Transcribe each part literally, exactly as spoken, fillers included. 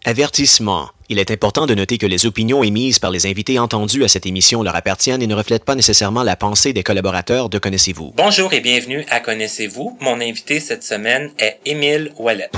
Avertissement. Il est important de noter que les opinions émises par les invités entendus à cette émission leur appartiennent et ne reflètent pas nécessairement la pensée des collaborateurs de Connaissez-vous. Bonjour et bienvenue à Connaissez-vous. Mon invité cette semaine est Émile Ouellette.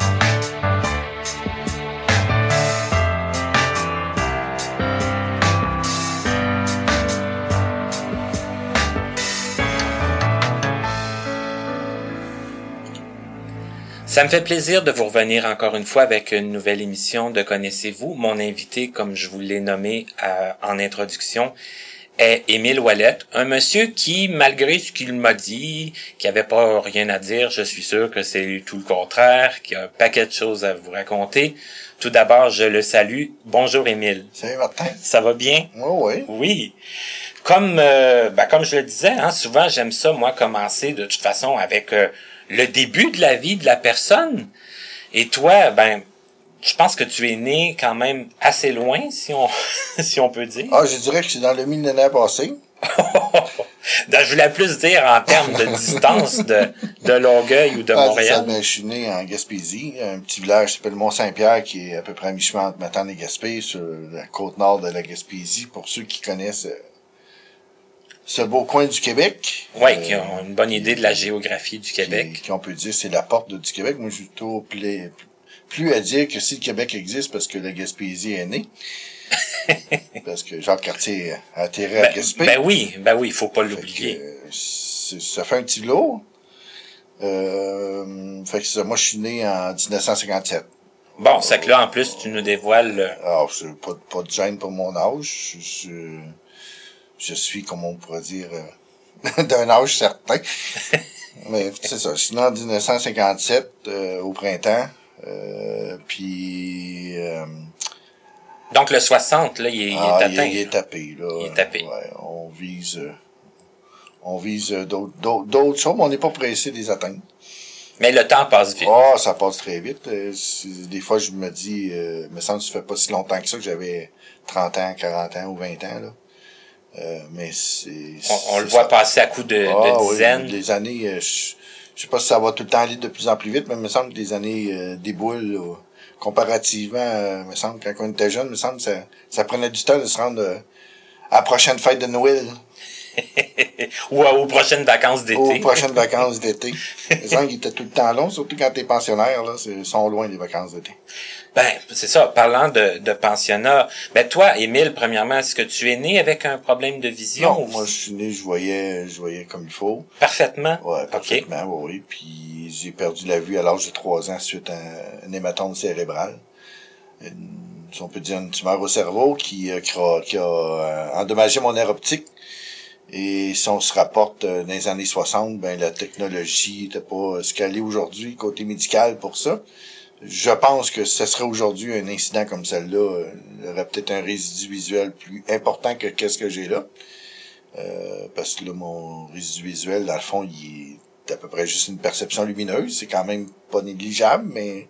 Ça me fait plaisir de vous revenir encore une fois avec une nouvelle émission de Connaissez-vous. Mon invité, comme je vous l'ai nommé euh, en introduction, est Émile Ouellette, un monsieur qui, malgré ce qu'il m'a dit, qui avait pas rien à dire, je suis sûr que c'est tout le contraire, qu'il y a un paquet de choses à vous raconter. Tout d'abord, je le salue. Bonjour Émile. Salut Martin. Ça va bien? Oui, oui. Oui. Comme euh, ben, comme je le disais, hein, souvent j'aime ça, moi, commencer de toute façon avec euh, le début de la vie de la personne. Et toi, ben, je pense que tu es né quand même assez loin, si on si on peut dire. Ah, je dirais que c'est dans le millénaire passé. Je voulais plus dire en termes de distance de, de Longueuil ou de ah, Montréal. Ça, ben, je suis né en Gaspésie, un petit village qui s'appelle Mont-Saint-Pierre, qui est à peu près à mi-chemin entre Matane et Gaspé, sur la côte nord de la Gaspésie, pour ceux qui connaissent euh, ce beau coin du Québec. Oui, euh, qui ont une bonne idée de la géographie du Québec. Qui, qui on peut dire, c'est la porte du Québec. Moi, je suis plutôt pla- plus à dire que si le Québec existe, parce que la Gaspésie est née. Parce que Jacques Cartier a atterri à Ben, Gaspé. ben oui, ben oui, il faut pas Fait l'oublier. que, euh, c'est- ça fait un petit lot. Euh, fait que ça, moi, je suis né en dix-neuf cent cinquante-sept. Bon, c'est que là, en plus, tu nous dévoiles... le- Alors, c'est pas, pas de gêne pour mon âge. Je, je, je suis, comme on pourrait dire, euh, d'un âge certain. Mais c'est ça, je suis né en dix-neuf cent cinquante-sept, euh, au printemps. Euh, puis... Euh, Donc, le soixante, là, il est, il est ah, atteint. il, il est tapé, là. Il est tapé. Ouais, on vise... euh, on vise euh, d'autres, d'autres, d'autres choses, mais on n'est pas pressé de les atteindre. Mais le temps passe vite. Ah, ça passe très vite. Euh, c'est- Des fois, je me dis, euh, me semble que ça fait pas si longtemps que ça que j'avais trente ans, quarante ans ou vingt ans, là. Euh, mais c'est... On, on c'est le voit ça. passer à coups de, Ah, de oui, dizaines. les années, euh, je, je sais pas si ça va tout le temps aller de plus en plus vite, mais il me semble que les années euh, déboulent, là, comparativement, euh, me semble, quand on était jeune, me semble que ça, ça prenait du temps de se rendre euh, à la prochaine fête de Noël. Ou aux prochaines vacances d'été. Aux prochaines vacances d'été. Me semble qu'ils étaient tout le temps longs, surtout quand t'es pensionnaire, là, c'est, sont loin les vacances d'été. Ben, c'est ça. Parlant de, de pensionnat, ben toi, Émile, premièrement, est-ce que tu es né avec un problème de vision? Non, ou- moi, je suis né, je voyais, je voyais comme il faut. Parfaitement? Ouais, OK. parfaitement, oui, oui. Puis j'ai perdu la vue à l'âge de trois ans suite à un, un hématome cérébral. Une, si on peut dire une tumeur au cerveau qui, euh, qui a, qui a euh, endommagé mon nerf optique. Et si on se rapporte euh, dans les années soixante, ben la technologie n'était pas ce qu'elle est aujourd'hui côté médical pour ça. Je pense que ce serait aujourd'hui un incident comme celle-là, euh, il y aurait peut-être un résidu visuel plus important que qu'est-ce que j'ai là. Euh, parce que là, mon résidu visuel, dans le fond, il est à peu près juste une perception lumineuse. C'est quand même pas négligeable, mais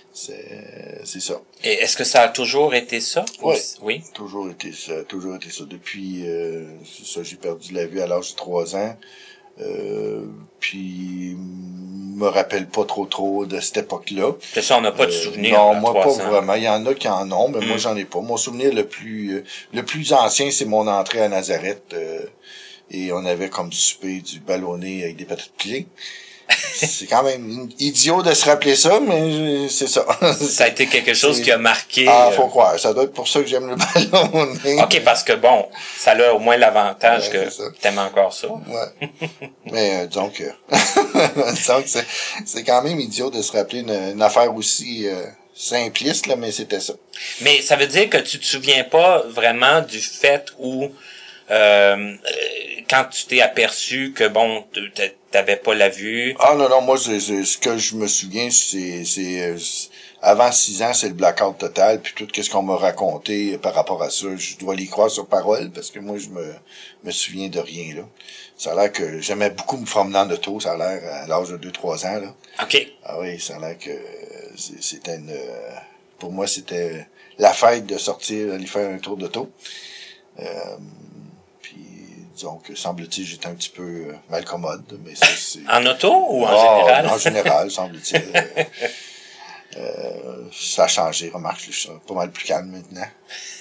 c'est, c'est ça. Et est-ce que ça a toujours été ça? Oui. Oui. Toujours été ça, toujours été ça. Depuis, euh, c'est ça, j'ai perdu la vue à l'âge de trois ans. Euh, puis, me rappelle pas trop trop de cette époque-là. C'est ça, on n'a pas de Euh, souvenir. non, à moi trois pas ans. vraiment. Il y en a qui en ont, mais Mm. moi j'en ai pas. Mon souvenir le plus euh, le plus ancien, c'est mon entrée à Nazareth. euh, et on avait comme souper du ballonné avec des patates pilées. C'est quand même idiot de se rappeler ça, mais c'est ça. Ça a été quelque chose C'est- qui a marqué... Ah, euh, faut croire. Ça doit être pour ça que j'aime le ballonné. OK, parce que bon, ça a au moins l'avantage Ouais, que c'est ça. t'aimes encore ça. Ouais. Mais euh, disons que, disons que c'est, c'est quand même idiot de se rappeler une, une affaire aussi euh, simpliste, là, mais c'était ça. Mais ça veut dire que tu te souviens pas vraiment du fait où, euh, euh, quand tu t'es aperçu que, bon, t- t'avais pas la vue... Ah non, non, moi, c'est, c'est, ce que je me souviens, c'est, c'est, euh, c'est- avant six ans, c'est le blackout total, puis tout ce qu'on m'a raconté par rapport à ça, je dois les croire sur parole, parce que moi, je me, me souviens de rien, là. Ça a l'air que j'aimais beaucoup me promener en auto, ça a l'air à l'âge de deux trois ans, là. OK. Ah oui, ça a l'air que euh, c'est- c'était une... euh, pour moi, c'était la fête de sortir, aller faire un tour d'auto. Euh, puis, disons que, semble-t-il, j'étais un petit peu euh, mal commode, mais ça, c'est... En auto ou en Ah, général? En général, semble-t-il. Euh, ça a changé, remarque, je suis pas mal plus calme maintenant.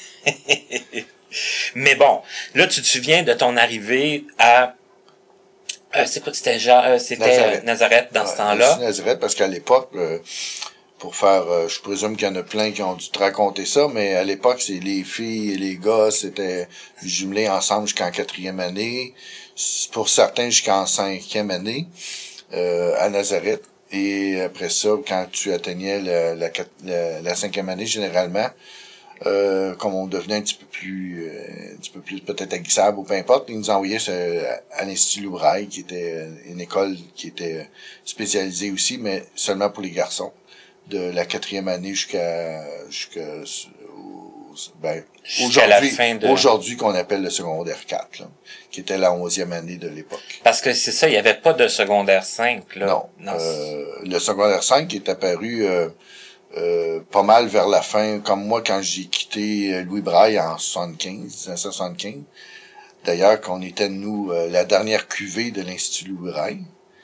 Mais bon, là, tu te souviens de ton arrivée à... Euh, c'est quoi, c'était genre, euh, c'était Nazareth, Nazareth dans ouais, ce temps-là? Nazareth, parce qu'à l'époque, euh, pour faire, euh, je présume qu'il y en a plein qui ont dû te raconter ça, mais à l'époque, c'est les filles et les gars, c'était jumelés ensemble jusqu'en quatrième année, pour certains jusqu'en cinquième année, euh, à Nazareth. Et après ça, quand tu atteignais la, la, la, la cinquième année, généralement, euh, comme on devenait un petit peu plus, euh, un petit peu plus peut-être aguissable ou peu importe, ils nous envoyaient ce, à l'Institut Loubraille, qui était une école qui était spécialisée aussi, mais seulement pour les garçons, de la quatrième année jusqu'à, jusqu'à, ben, aujourd'hui, de... aujourd'hui qu'on appelle le secondaire quatre, là, qui était la onzième année de l'époque. Parce que c'est ça, il n'y avait pas de secondaire cinq, là. Non. non euh, le secondaire cinq est apparu euh, euh, pas mal vers la fin, comme moi quand j'ai quitté Louis Braille en soixante-quinze, dix-neuf cent soixante-quinze. D'ailleurs, qu'on était, nous, euh, la dernière cuvée de l'Institut Louis Braille.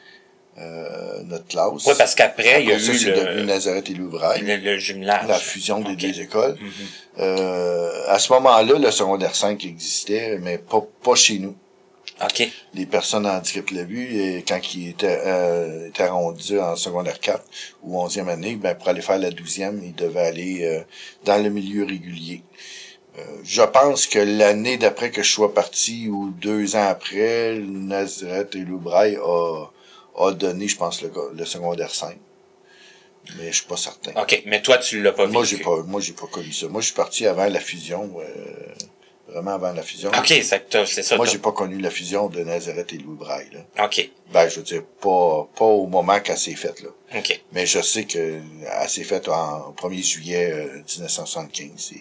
Euh, notre classe. Oui, parce qu'après, il y a ça, eu c'est le... devenu Nazareth et Loubraille. Le, le jumelage. La fusion des okay. deux écoles. Mm-hmm. Euh, à ce moment-là, le secondaire cinq existait, mais pas, pas chez nous. OK. Les personnes handicapées l'ont vu, et quand ils étaient, euh, étaient rendus en secondaire quatre ou onzième année, ben, pour aller faire la douzième, ils devaient aller euh, dans le milieu régulier. Euh, je pense que l'année d'après que je sois parti, ou deux ans après, Nazareth et Loubraille a a donné, je pense, le, le secondaire cinq. Mais je suis pas certain. OK, mais toi, tu l'as pas moi, vécu. j'ai pas, moi, j'ai pas connu ça. Moi, je suis parti avant la fusion, euh, vraiment avant la fusion. OK, c'est, c'est ça. Moi, j'ai pas connu la fusion de Nazareth et Louis Braille, là. OK. Ben, je veux dire, pas, pas au moment qu'elle s'est faite, là. OK. Mais je sais que elle s'est faite en premier juillet euh, dix-neuf cent soixante-quinze. C'est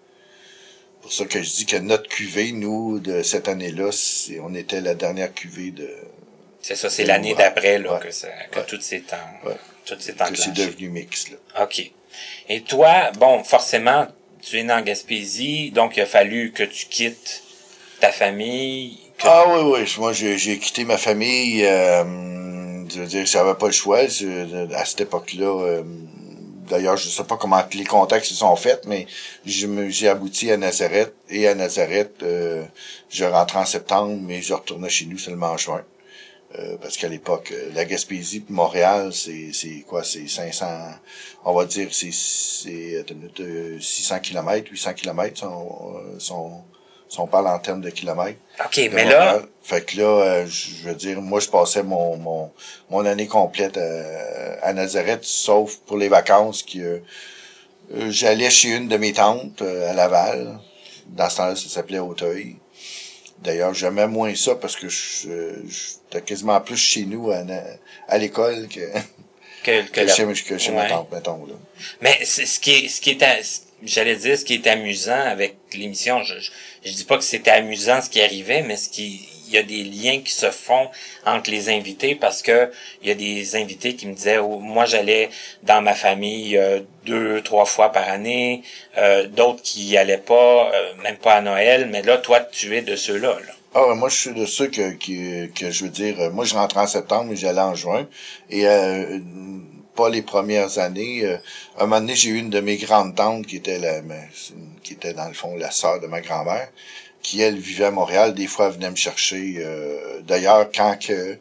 pour ça que je dis que notre cuvée, nous, de cette année-là, c'est, on était la dernière cuvée de... C'est ça, c'est l'année d'après, là, ouais. que ça, que ouais. tout s'est en, ouais. tout s'est enclenché. Que c'est devenu mix, là. OK. Et toi, bon, forcément, tu es né en Gaspésie, donc il a fallu que tu quittes ta famille. Que... Ah oui, oui. Moi, j'ai, j'ai quitté ma famille, euh, je veux dire, j'avais pas le choix. Je, à cette époque-là, euh, d'ailleurs, je sais pas comment les contacts se sont faits, mais je me, j'ai abouti à Nazareth. Et à Nazareth, euh, je rentrais en septembre, mais je retournais chez nous seulement en juin. Euh, parce qu'à l'époque, la Gaspésie puis Montréal, c'est c'est quoi, c'est cinq cents, on va dire, c'est c'est euh, six cents kilomètres, huit cents kilomètres, si on, si on, si on parle en termes de kilomètres. OK, mais Montréal. Là... Fait que là, euh, je veux dire, moi, je passais mon mon mon année complète à, à Nazareth, sauf pour les vacances, que euh, j'allais chez une de mes tantes euh, à Laval. Dans ce temps-là, ça s'appelait Auteuil. D'ailleurs, j'aimais moins ça parce que je, j'étais quasiment plus chez nous à, à l'école que, que, que, que la... chez, que chez ouais. ma tante, mettons, là. Mais c'est, ce qui est, ce qui est, à, j'allais dire, ce qui est amusant avec l'émission, je, je, je dis pas que c'était amusant ce qui arrivait, mais ce qui, il y a des liens qui se font entre les invités parce que il y a des invités qui me disaient, oh, moi j'allais dans ma famille euh, deux, trois fois par année, euh, d'autres qui y allaient pas, euh, même pas à Noël, mais là, toi, tu es de ceux-là, là. Ah, moi, je suis de ceux que, que, que je veux dire, moi, je rentrais en septembre, mais j'allais en juin, et euh, pas les premières années. Euh, un moment donné, j'ai eu une de mes grandes tantes qui était la, qui était dans le fond la sœur de ma grand-mère, qui, elle, vivait à Montréal. Des fois, elle venait me chercher. Euh, d'ailleurs, quand que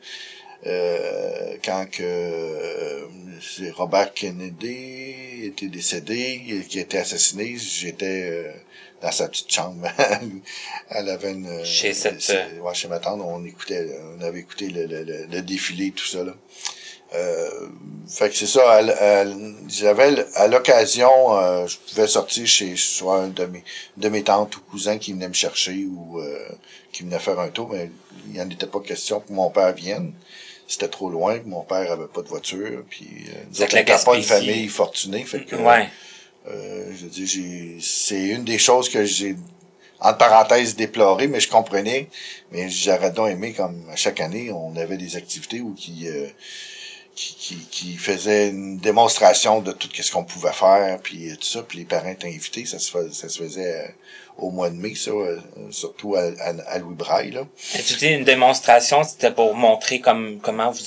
euh, quand que euh, c'est Robert Kennedy était décédé, qui était assassiné, j'étais euh, dans sa petite chambre. Elle avait une... Chez cette... Euh, ouais, chez ma tante, on écoutait, on avait écouté le, le, le, le défilé, tout ça, là. Euh, fait que c'est ça, à, à, j'avais à l'occasion, euh, je pouvais sortir chez soit un de mes, de mes tantes ou cousins qui venaient me chercher ou euh, qui venaient faire un tour, mais il n'en était pas question que mon père vienne. C'était trop loin, mon père avait pas de voiture, puis euh, nous autres, on n'était pas une famille fortunée, fait que ouais. euh, je dis, j'ai, c'est une des choses que j'ai entre parenthèses déploré, mais je comprenais, mais j'aurais donc aimé comme à chaque année, on avait des activités où qui euh, Qui, qui, qui faisait une démonstration de tout ce qu'on pouvait faire, puis tout ça, puis les parents étaient invités, ça se faisait, ça se faisait au mois de mai, ça, surtout à, à, à Louis Braille, là. Et tu dis une démonstration, c'était pour montrer comme comment vous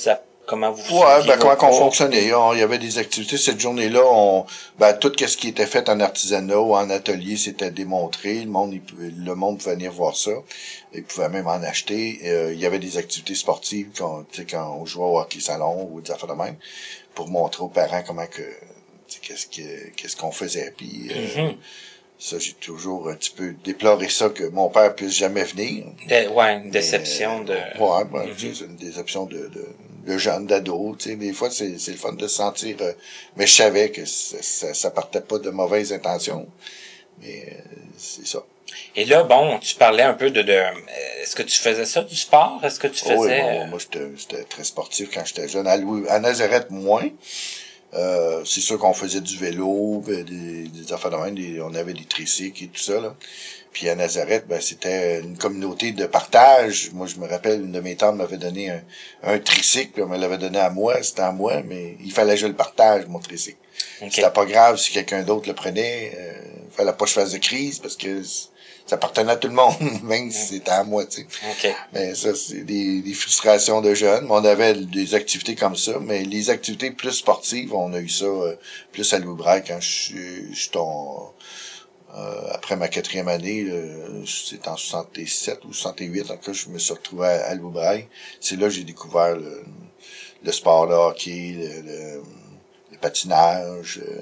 comment vous Ouais, ben, vos comment qu'on cours? fonctionnait. On- Il y avait des activités. Cette journée-là, on, ben, tout ce qui était fait en artisanat ou en atelier, c'était démontré. Le monde, il pouvait- le monde pouvait venir voir ça. Il pouvait même en acheter. Euh, il y avait des activités sportives quand, tu sais, quand on jouait au hockey salon ou des affaires de même, pour montrer aux parents comment que, tu sais, qu'est-ce que, qu'est-ce qu'on faisait. Puis, euh, Mm-hmm. ça, j'ai toujours un petit peu déploré ça, que mon père puisse jamais venir. De, ouais, une déception Mais, de... ouais, ben, Mm-hmm. tu sais, c'est une déception de, de, de jeunes, d'ados, tu sais. Des fois, c'est, c'est le fun de se sentir, euh, mais je savais que ça, ça, ça partait pas de mauvaises intentions. Mais, euh, c'est ça. Et là, bon, tu parlais un peu de... de euh, est-ce que tu faisais ça, du sport? Est-ce que tu faisais... Oh, oui, bon, euh, moi, j'étais, j'étais très sportif quand j'étais jeune. À, Louis, à Nazareth, moins. Euh, c'est sûr qu'on faisait du vélo, des, des affaires de même, des, on avait des tricycles et tout ça, là. Puis à Nazareth, ben, c'était une communauté de partage. Moi, je me rappelle, une de mes tantes m'avait donné un, un tricycle, puis elle me l'avait donné à moi, c'était à moi, mais il fallait que je le partage, mon tricycle. Okay. C'était pas grave si quelqu'un d'autre le prenait, euh, il fallait pas que je fasse de crise, parce que ça appartenait à tout le monde, même si c'était à moi, tu sais. Okay. Mais ça, c'est des, des frustrations de jeunes. On avait des activités comme ça, mais les activités plus sportives, on a eu ça euh, plus à Louis-Braille quand je suis je ton euh, après ma quatrième année, euh, c'était en soixante-sept ou soixante-huit, en tout cas, je me suis retrouvé à, à Louis-Braille. C'est là que j'ai découvert le, le sport, le hockey, le, le, le patinage, euh,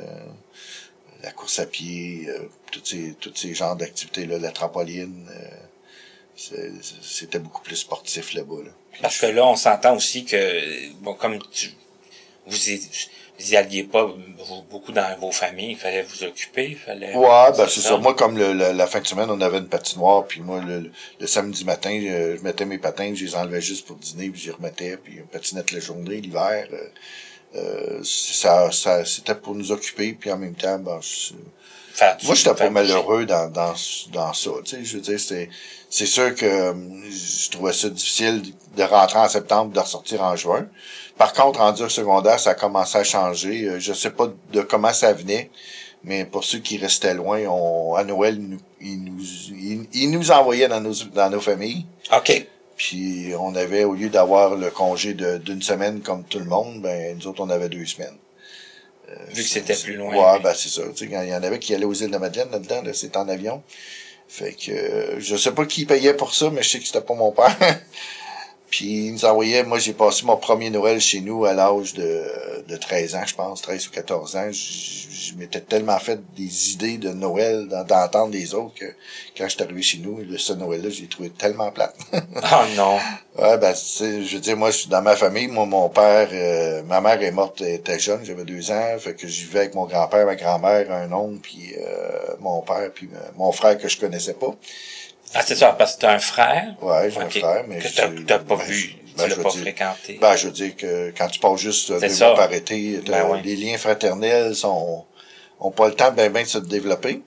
la course à pied, euh, tous ces, tous ces genres d'activités-là, la trampoline. Euh, c'est, c'était beaucoup plus sportif là-bas. Là. Parce que là, on s'entend aussi que, bon, comme tu, vous y, vous y alliez pas beaucoup dans vos familles, il fallait vous occuper, il fallait... Ouais, ben c'est ça. ça. Moi, comme le, le, la fin de semaine, on avait une patinoire, puis moi, le, le samedi matin, je, je mettais mes patins, je les enlevais juste pour dîner, puis j'y remettais, puis on patinait toute la journée, l'hiver. Euh, Euh, ça, ça, c'était pour nous occuper, puis en même temps, ben, je, moi, j'étais pas malheureux dans, dans, dans ça, tu sais, je veux dire, c'est, c'est sûr que euh, je trouvais ça difficile de rentrer en septembre, de ressortir en juin. Par contre, rendu au secondaire, ça a commencé à changer. Je sais pas de comment ça venait, mais pour ceux qui restaient loin, on, à Noël, ils nous, ils nous, ils, ils nous envoyaient dans nos, dans nos familles. OK. Puis on avait, au lieu d'avoir le congé de, d'une semaine comme tout le monde, ben nous autres, on avait deux semaines. Euh, Vu que c'était plus loin. Ouais, ben c'est ça. Tu sais, quand il y en avait qui allaient aux îles de Madeleine là-dedans, là, c'était en avion. Fait que euh, je sais pas qui payait pour ça, mais je sais que c'était pas mon père. Puis il nous envoyait, moi j'ai passé mon premier Noël chez nous à l'âge de, de treize ans, je pense, treize ou quatorze ans. Je, je m'étais tellement fait des idées de Noël, d'entendre les autres, que quand je suis arrivé chez nous, ce Noël-là, je l'ai trouvé tellement plate. Oh non! Ouais, ben, je veux dire, moi, je suis dans ma famille, moi, mon père, euh, ma mère est morte, elle était jeune, j'avais deux ans, fait que je vivais avec mon grand-père, ma grand-mère, un oncle, puis euh, mon père, puis euh, mon frère que je connaissais pas. Ah, c'est ça, parce que t'as un frère? Ouais, j'ai okay. un frère, mais... Que t'as, t'as pas ben, vu, ben, tu l'as pas dire, fréquenté. Ben, je veux dire que quand tu passes juste deux ça. mois par été, ben ouais. les liens fraternels sont ont pas le temps ben ben de se développer.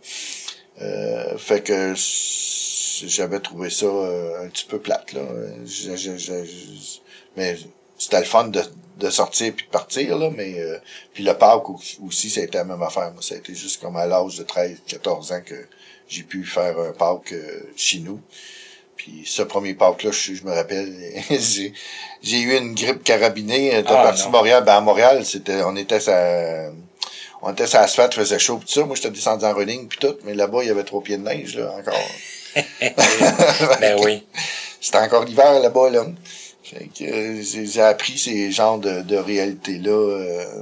Euh, fait que j'avais trouvé ça euh, un petit peu plate, là. Je, je, je, je, mais c'était le fun de, de sortir puis de partir, là, mais euh, puis le Pâques aussi, ça a été la même affaire. Moi, ça a été juste comme à l'âge de treize, quatorze ans que j'ai pu faire un Pâques euh, chez nous. Puis ce premier Pâques-là, je, je me rappelle, j'ai, j'ai eu une grippe carabinée. T'es ah, parti de Montréal. Ben à Montréal, c'était, on était sa, on était sur l'asphalte, faisait chaud pis tout ça. Moi, j'étais descendu en running puis tout, mais là-bas, il y avait trop pieds de neige, là, encore. Ben oui. C'était encore l'hiver là-bas, là. Fait que euh, j'ai, j'ai appris ces genres de, de réalités-là. Euh,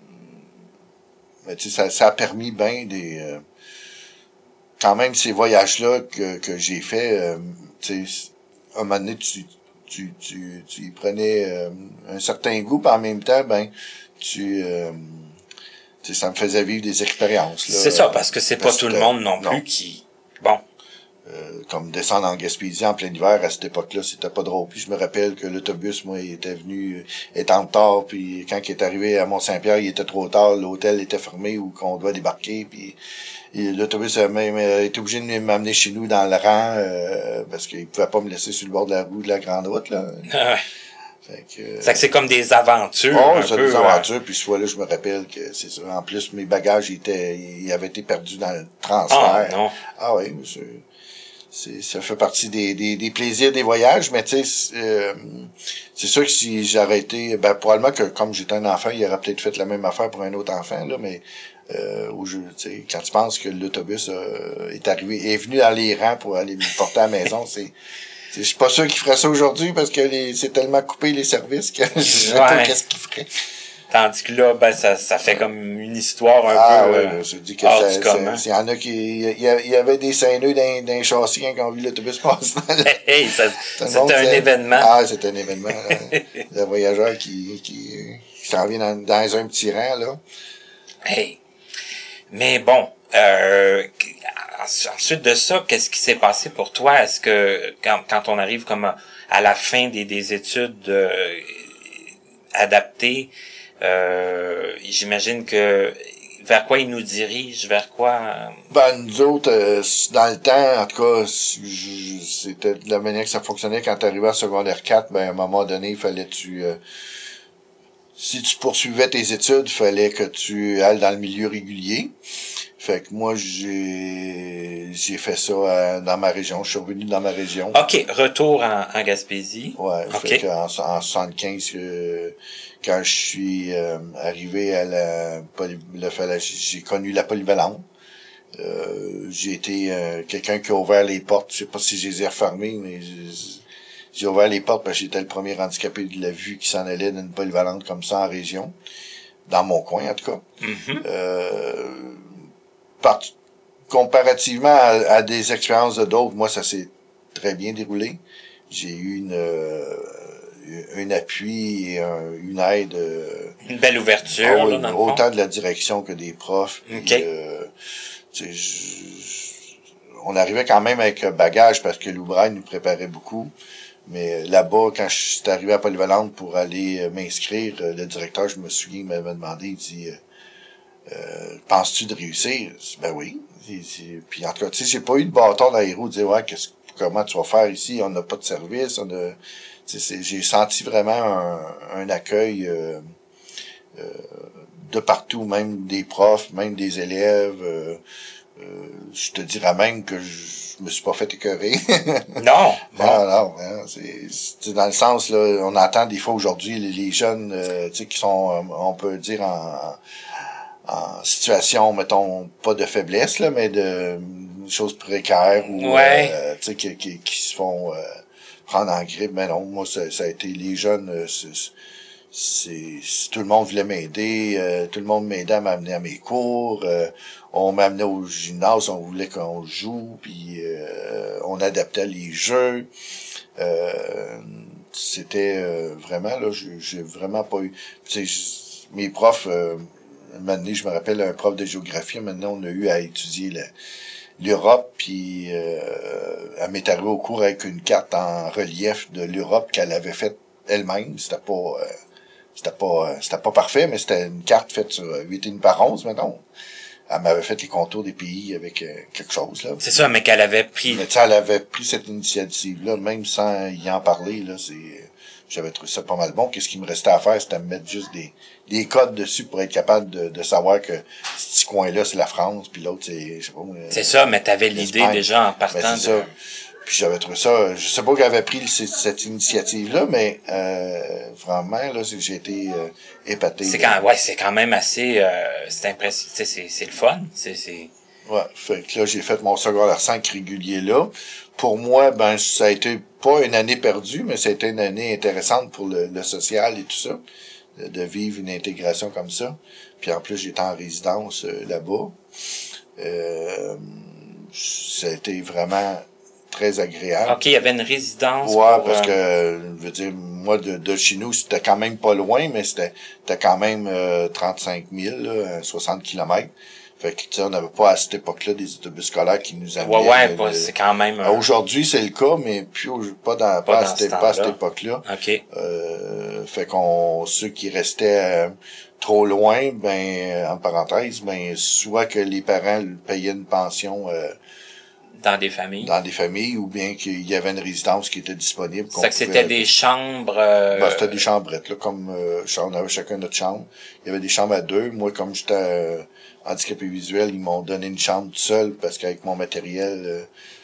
mais tu sais, ça, ça a permis bien des. Euh, quand même ces voyages-là que, que j'ai fait, euh, tu sais, un moment donné, tu, tu, tu, tu y prenais euh, un certain goût, pis en même temps, ben, tu, euh, tu sais, ça me faisait vivre des expériences, là. C'est ça, parce que c'est pas tout le monde non plus non. qui, bon. Euh, comme descendre en Gaspésie en plein hiver, à cette époque-là, c'était pas drôle. Puis je me rappelle que l'autobus, moi, il était venu étant tard, puis quand il est arrivé à Mont-Saint-Pierre, il était trop tard, l'hôtel était fermé ou qu'on doit débarquer, puis et l'autobus a même été obligé de m'amener chez nous dans le rang euh, parce qu'il pouvait pas me laisser sur le bord de la roue de la grande route, là. Ah ouais. Fait que, euh, c'est que c'est comme des aventures. Oh, un c'est peu, des aventures, euh... puis ce fois-là, je me rappelle que c'est ça. En plus, mes bagages étaient, ils avaient été perdus dans le transfert. Ah, non. Ah oui, monsieur. c'est, ça fait partie des, des, des plaisirs des voyages, mais tu sais, euh, c'est sûr que si j'aurais été, ben, probablement que comme j'étais un enfant, il aurait peut-être fait la même affaire pour un autre enfant, là, mais, euh, où je, tu sais, quand tu penses que l'autobus euh, est arrivé, est venu dans les rangs pour aller me porter à la maison, c'est, je suis pas sûr qu'il ferait ça aujourd'hui parce que les, c'est tellement coupé les services que je sais ouais. pas qu'est-ce qu'il ferait. Tandis que là, ben, ça, ça fait comme une histoire un ah, peu, ouais, euh, là, je dis que hors ça, du commun. Il y en a qui, il y, y avait des scèneux dans, dans les châssis quand ils ont vu l'autobus passer. Hey, ça, c'était un c'est, événement. Ah, c'était un événement, là. Le voyageur qui, qui, qui s'en vient dans, dans un petit rang, là. Hey. Mais bon, euh, ensuite de ça, qu'est-ce qui s'est passé pour toi? Est-ce que, quand, quand on arrive comme à, à la fin des, des études euh, adaptées, euh, j'imagine que vers quoi il nous dirige, vers quoi? Ben, nous autres, euh, dans le temps, en tout cas, c'était de la manière que ça fonctionnait quand t'arrivais à secondaire quatre, ben, à un moment donné, il fallait tu, euh, si tu poursuivais tes études, il fallait que tu ailles dans le milieu régulier. Fait que moi, j'ai, j'ai fait ça euh, dans ma région. Je suis revenu dans ma région. OK. Retour en, en Gaspésie. Ouais. Okay. Fait qu'en, en soixante-quinze, euh, quand je suis euh, arrivé à la, poly, la, j'ai connu la polyvalente. Euh, j'ai été euh, quelqu'un qui a ouvert les portes. Je sais pas si je les ai refermées, mais j'ai, j'ai ouvert les portes parce que j'étais le premier handicapé de la vue qui s'en allait d'une polyvalente comme ça en région. Dans mon coin, en tout cas. Mm-hmm. Euh, Par, comparativement à, à des expériences de d'autres, moi, ça s'est très bien déroulé. J'ai eu une, euh, un appui et un, une aide. Euh, une belle ouverture, oh, là, dans le autant fond. de la direction que des profs. Okay. Puis, euh, tu sais, je, on arrivait quand même avec un bagage parce que l'Oubraille nous préparait beaucoup. Mais là-bas, quand je suis arrivé à Polyvalente pour aller m'inscrire, le directeur, je me souviens, il m'avait demandé, il dit... Euh, penses-tu de réussir? Ben oui. C'est, c'est... Puis en tout cas, tu sais, j'ai pas eu de bâton dans les roues de dire ouais, qu'est-ce, comment tu vas faire ici? On n'a pas de service, on a. Tu sais, j'ai senti vraiment un, un accueil euh, euh, de partout, même des profs, même des élèves. Euh, euh, je te dirais même que je me suis pas fait écœurer. Non. non, non, non c'est, c'est dans le sens là, on entend des fois aujourd'hui les, les jeunes, euh, tu sais, qui sont, on peut dire en en situation, mettons, pas de faiblesse, là, mais de choses précaires ou ouais. euh, tu sais, qui, qui, qui se font euh, prendre en grippe. Mais non, moi, ça, ça a été les jeunes, euh, c'est, c'est, c'est, tout le monde voulait m'aider, euh, tout le monde m'aidait à m'amener à mes cours, euh, on m'amenait au gymnase, on voulait qu'on joue, puis euh, on adaptait les jeux. Euh, c'était euh, vraiment, là, j'ai, j'ai vraiment pas eu... Tu sais, mes profs... Euh, Maintenant, je me rappelle un prof de géographie, maintenant on a eu à étudier la, l'Europe, puis euh, elle m'est arrivée au cours avec une carte en relief de l'Europe qu'elle avait faite elle-même. C'était pas euh, c'était pas euh, c'était pas parfait, mais c'était une carte faite sur huit et une par onze, maintenant. Elle m'avait fait les contours des pays avec euh, quelque chose, là. C'est ça, mais qu'elle avait pris... Mais tu sais, elle avait pris cette initiative-là, même sans y en parler, là, c'est... J'avais trouvé ça pas mal bon. Qu'est-ce qui me restait à faire, c'était de mettre juste des, des codes dessus pour être capable de, de savoir que ce petit coin-là, c'est la France, puis l'autre, c'est, je sais pas. C'est ça, mais t'avais l'idée déjà en partant ben, c'est de... ça. Puis j'avais trouvé ça, je sais pas qui avait pris cette, cette initiative-là, mais euh, vraiment, là, j'ai été euh, épaté. C'est quand, ouais, c'est quand même assez, euh, c'est impressionnant, c'est, c'est, c'est le fun. C'est, c'est... Ouais, fait que là, j'ai fait mon secondaire cinq régulier là. Pour moi, ben, ça a été pas une année perdue, mais ça a été une année intéressante pour le, le social et tout ça, de, de vivre une intégration comme ça. Puis en plus, j'étais en résidence euh, là-bas. Euh, ça a été vraiment très agréable. OK, il y avait une résidence. Ouais, pour, parce euh... que, je veux dire, moi, de, de chez nous, c'était quand même pas loin, mais c'était, c'était quand même euh, trente-cinq mille, là, soixante kilomètres. Fait que, tu sais, on n'avait pas à cette époque-là des autobus scolaires qui nous amenaient. Ouais, ouais, le, pas, c'est quand même... Euh... Aujourd'hui, c'est le cas, mais plus, pas dans, pas, pas, dans à, cette, pas à cette époque-là. OK. Euh, fait qu'on, ceux qui restaient euh, trop loin, ben, en parenthèse, ben, soit que les parents payaient une pension, euh, dans des familles. Dans des familles, ou bien qu'il y avait une résidence qui était disponible. C'est que c'était des chambres... Euh... Ben, c'était des chambrettes, là, comme euh, on avait chacun notre chambre. Il y avait des chambres à deux. Moi, comme j'étais euh, handicapé visuel, ils m'ont donné une chambre toute seule parce qu'avec mon matériel, euh,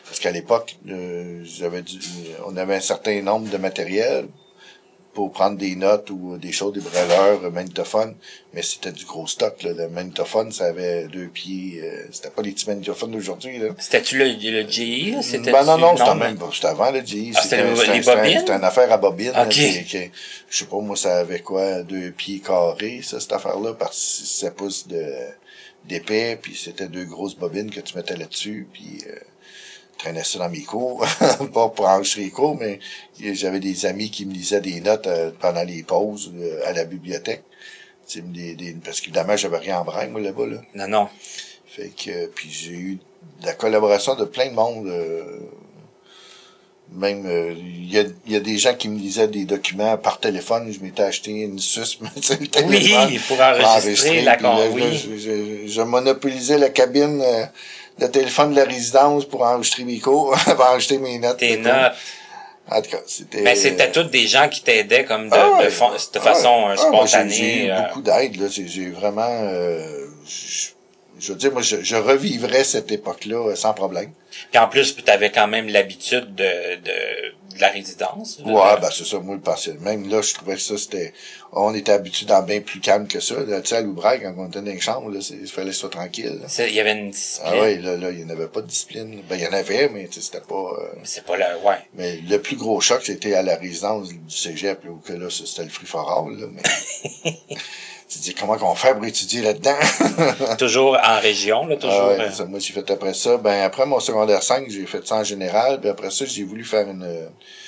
Parce qu'à l'époque, euh, j'avais dû, on avait un certain nombre de matériel pour prendre des notes ou des choses, des brûleurs, magnétophones, mais c'était du gros stock, là. Le magnétophone, ça avait deux pieds, euh, c'était pas les petits magnétophones d'aujourd'hui, là. C'était-tu le, le G I, c'était Ben non, non, c'était mais... même, c'était avant le G I. Ah, c'était les, c'était, les c'était, bobines? c'était une affaire à bobine. OK. Là, qui, qui, je sais pas, moi, ça avait quoi, deux pieds carrés, ça, cette affaire-là, par six pouces de, d'épais, puis c'était deux grosses bobines que tu mettais là-dessus, puis euh, traînais ça dans mes cours, pas pour enregistrer les cours, mais j'avais des amis qui me lisaient des notes euh, pendant les pauses euh, à la bibliothèque. Des, des, parce qu'évidemment, j'avais rien en braille, moi, là-bas, là. Non, non. Fait que, euh, puis j'ai eu de la collaboration de plein de monde. Euh, même, il euh, y, y a des gens qui me lisaient des documents par téléphone. Je m'étais acheté une suce, le téléphone, oui, pour enregistrer, pour enregistrer la con, là, oui. Là, je, je, je monopolisais la cabine euh, de téléphone de la résidence pour enregistrer mes cours, pour enregistrer mes notes. Tes notes. En tout cas, c'était... Mais c'était tous des gens qui t'aidaient comme de, ah ouais, de, fond, de ah façon ouais, spontanée. Ah, j'ai eu euh... beaucoup d'aide, là. J'ai, j'ai vraiment... Euh, je, je veux dire, moi, je, je revivrais cette époque-là sans problème. Puis en plus, tu avais quand même l'habitude de, de, de la résidence. De... Ouais, ben c'est ça, moi, le passé. Même là, je trouvais que ça, c'était... On était habitué dans bien plus calme que ça. Tu sais, à Loubraille, quand on était dans les chambres, là, il fallait que ce soit tranquille. Il y avait une discipline. Ah oui, là, là, il n'y en avait pas de discipline. Ben, il y en avait, mais tu sais, c'était pas... Euh... C'est pas là, ouais. Mais le plus gros choc, c'était à la résidence du cégep, là, où que là, c'était le free for all, là, mais... Tu dis, comment qu'on fait pour étudier là-dedans? Toujours en région, là, toujours. Ah ouais, euh... ça, moi, j'ai fait après ça. Ben, après mon secondaire cinq, j'ai fait ça en général, puis après ça, j'ai voulu faire une...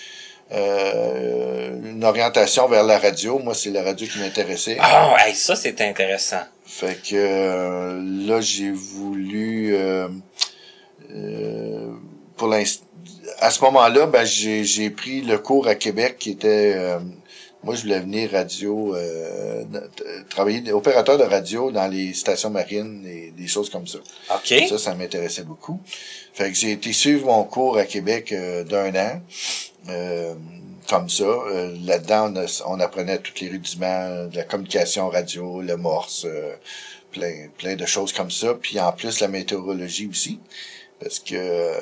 Euh, une orientation vers la radio. Moi, c'est la radio qui m'intéressait. Ah, oh, hey, ça, c'est intéressant. Fait que euh, là, j'ai voulu... Euh, euh, pour l'instant... À ce moment-là, ben, j'ai, j'ai pris le cours à Québec qui était... Euh, moi, je voulais venir radio... Euh, travailler opérateur de radio dans les stations marines et des choses comme ça. OK. Ça, ça m'intéressait beaucoup. Fait que j'ai été suivre mon cours à Québec euh, d'un an. Euh, comme ça. Euh, là-dedans, on, a, on apprenait tous les rudiments de la communication radio, le morse, euh, plein, plein de choses comme ça. Puis en plus, la météorologie aussi. Parce que euh,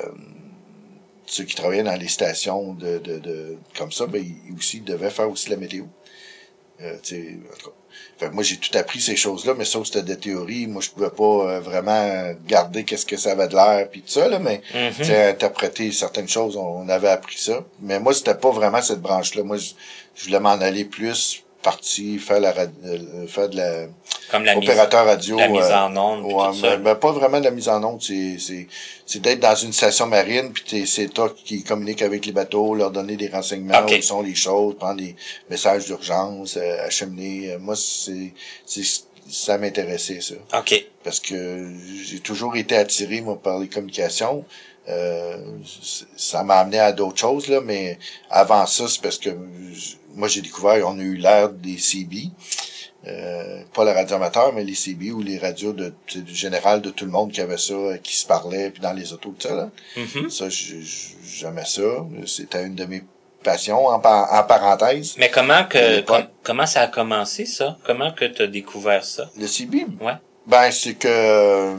ceux qui travaillaient dans les stations de, de, de comme ça, ben, ils aussi devaient faire aussi la météo. Euh, tu sais, en tout cas. Fait que moi, j'ai tout appris ces choses-là, mais sauf que c'était des théories. Moi, je pouvais pas euh, vraiment garder qu'est-ce que ça avait de l'air puis tout ça, là, mais mm-hmm. tu sais, interpréter certaines choses, on, on avait appris ça. Mais moi, c'était pas vraiment cette branche-là. Moi, je, je voulais m'en aller plus parti faire la euh, faire de la comme la opérateur mise, radio la mise euh, en onde ouais, tout ça. Ben, pas vraiment de la mise en onde, c'est c'est c'est d'être dans une station marine puis c'est toi qui communique avec les bateaux, leur donner des renseignements, okay. où sont les choses, prendre des messages d'urgence, euh, acheminer. Moi, c'est c'est ça m'intéressait ça. OK. Parce que j'ai toujours été attiré moi par les communications. Euh, ça m'a amené à d'autres choses là, mais avant ça, c'est parce que moi j'ai découvert, on a eu l'ère des C B, euh, pas la radio amateur, mais les C B ou les radios de, de général de tout le monde qui avait ça, qui se parlait, puis dans les autos tout ça là. Mm-hmm. Ça, j'aimais ça. C'était une de mes passions en, en parenthèse. Mais comment que com- comment ça a commencé ça? Comment que tu as découvert ça? Le C B? Ouais. Ben c'est que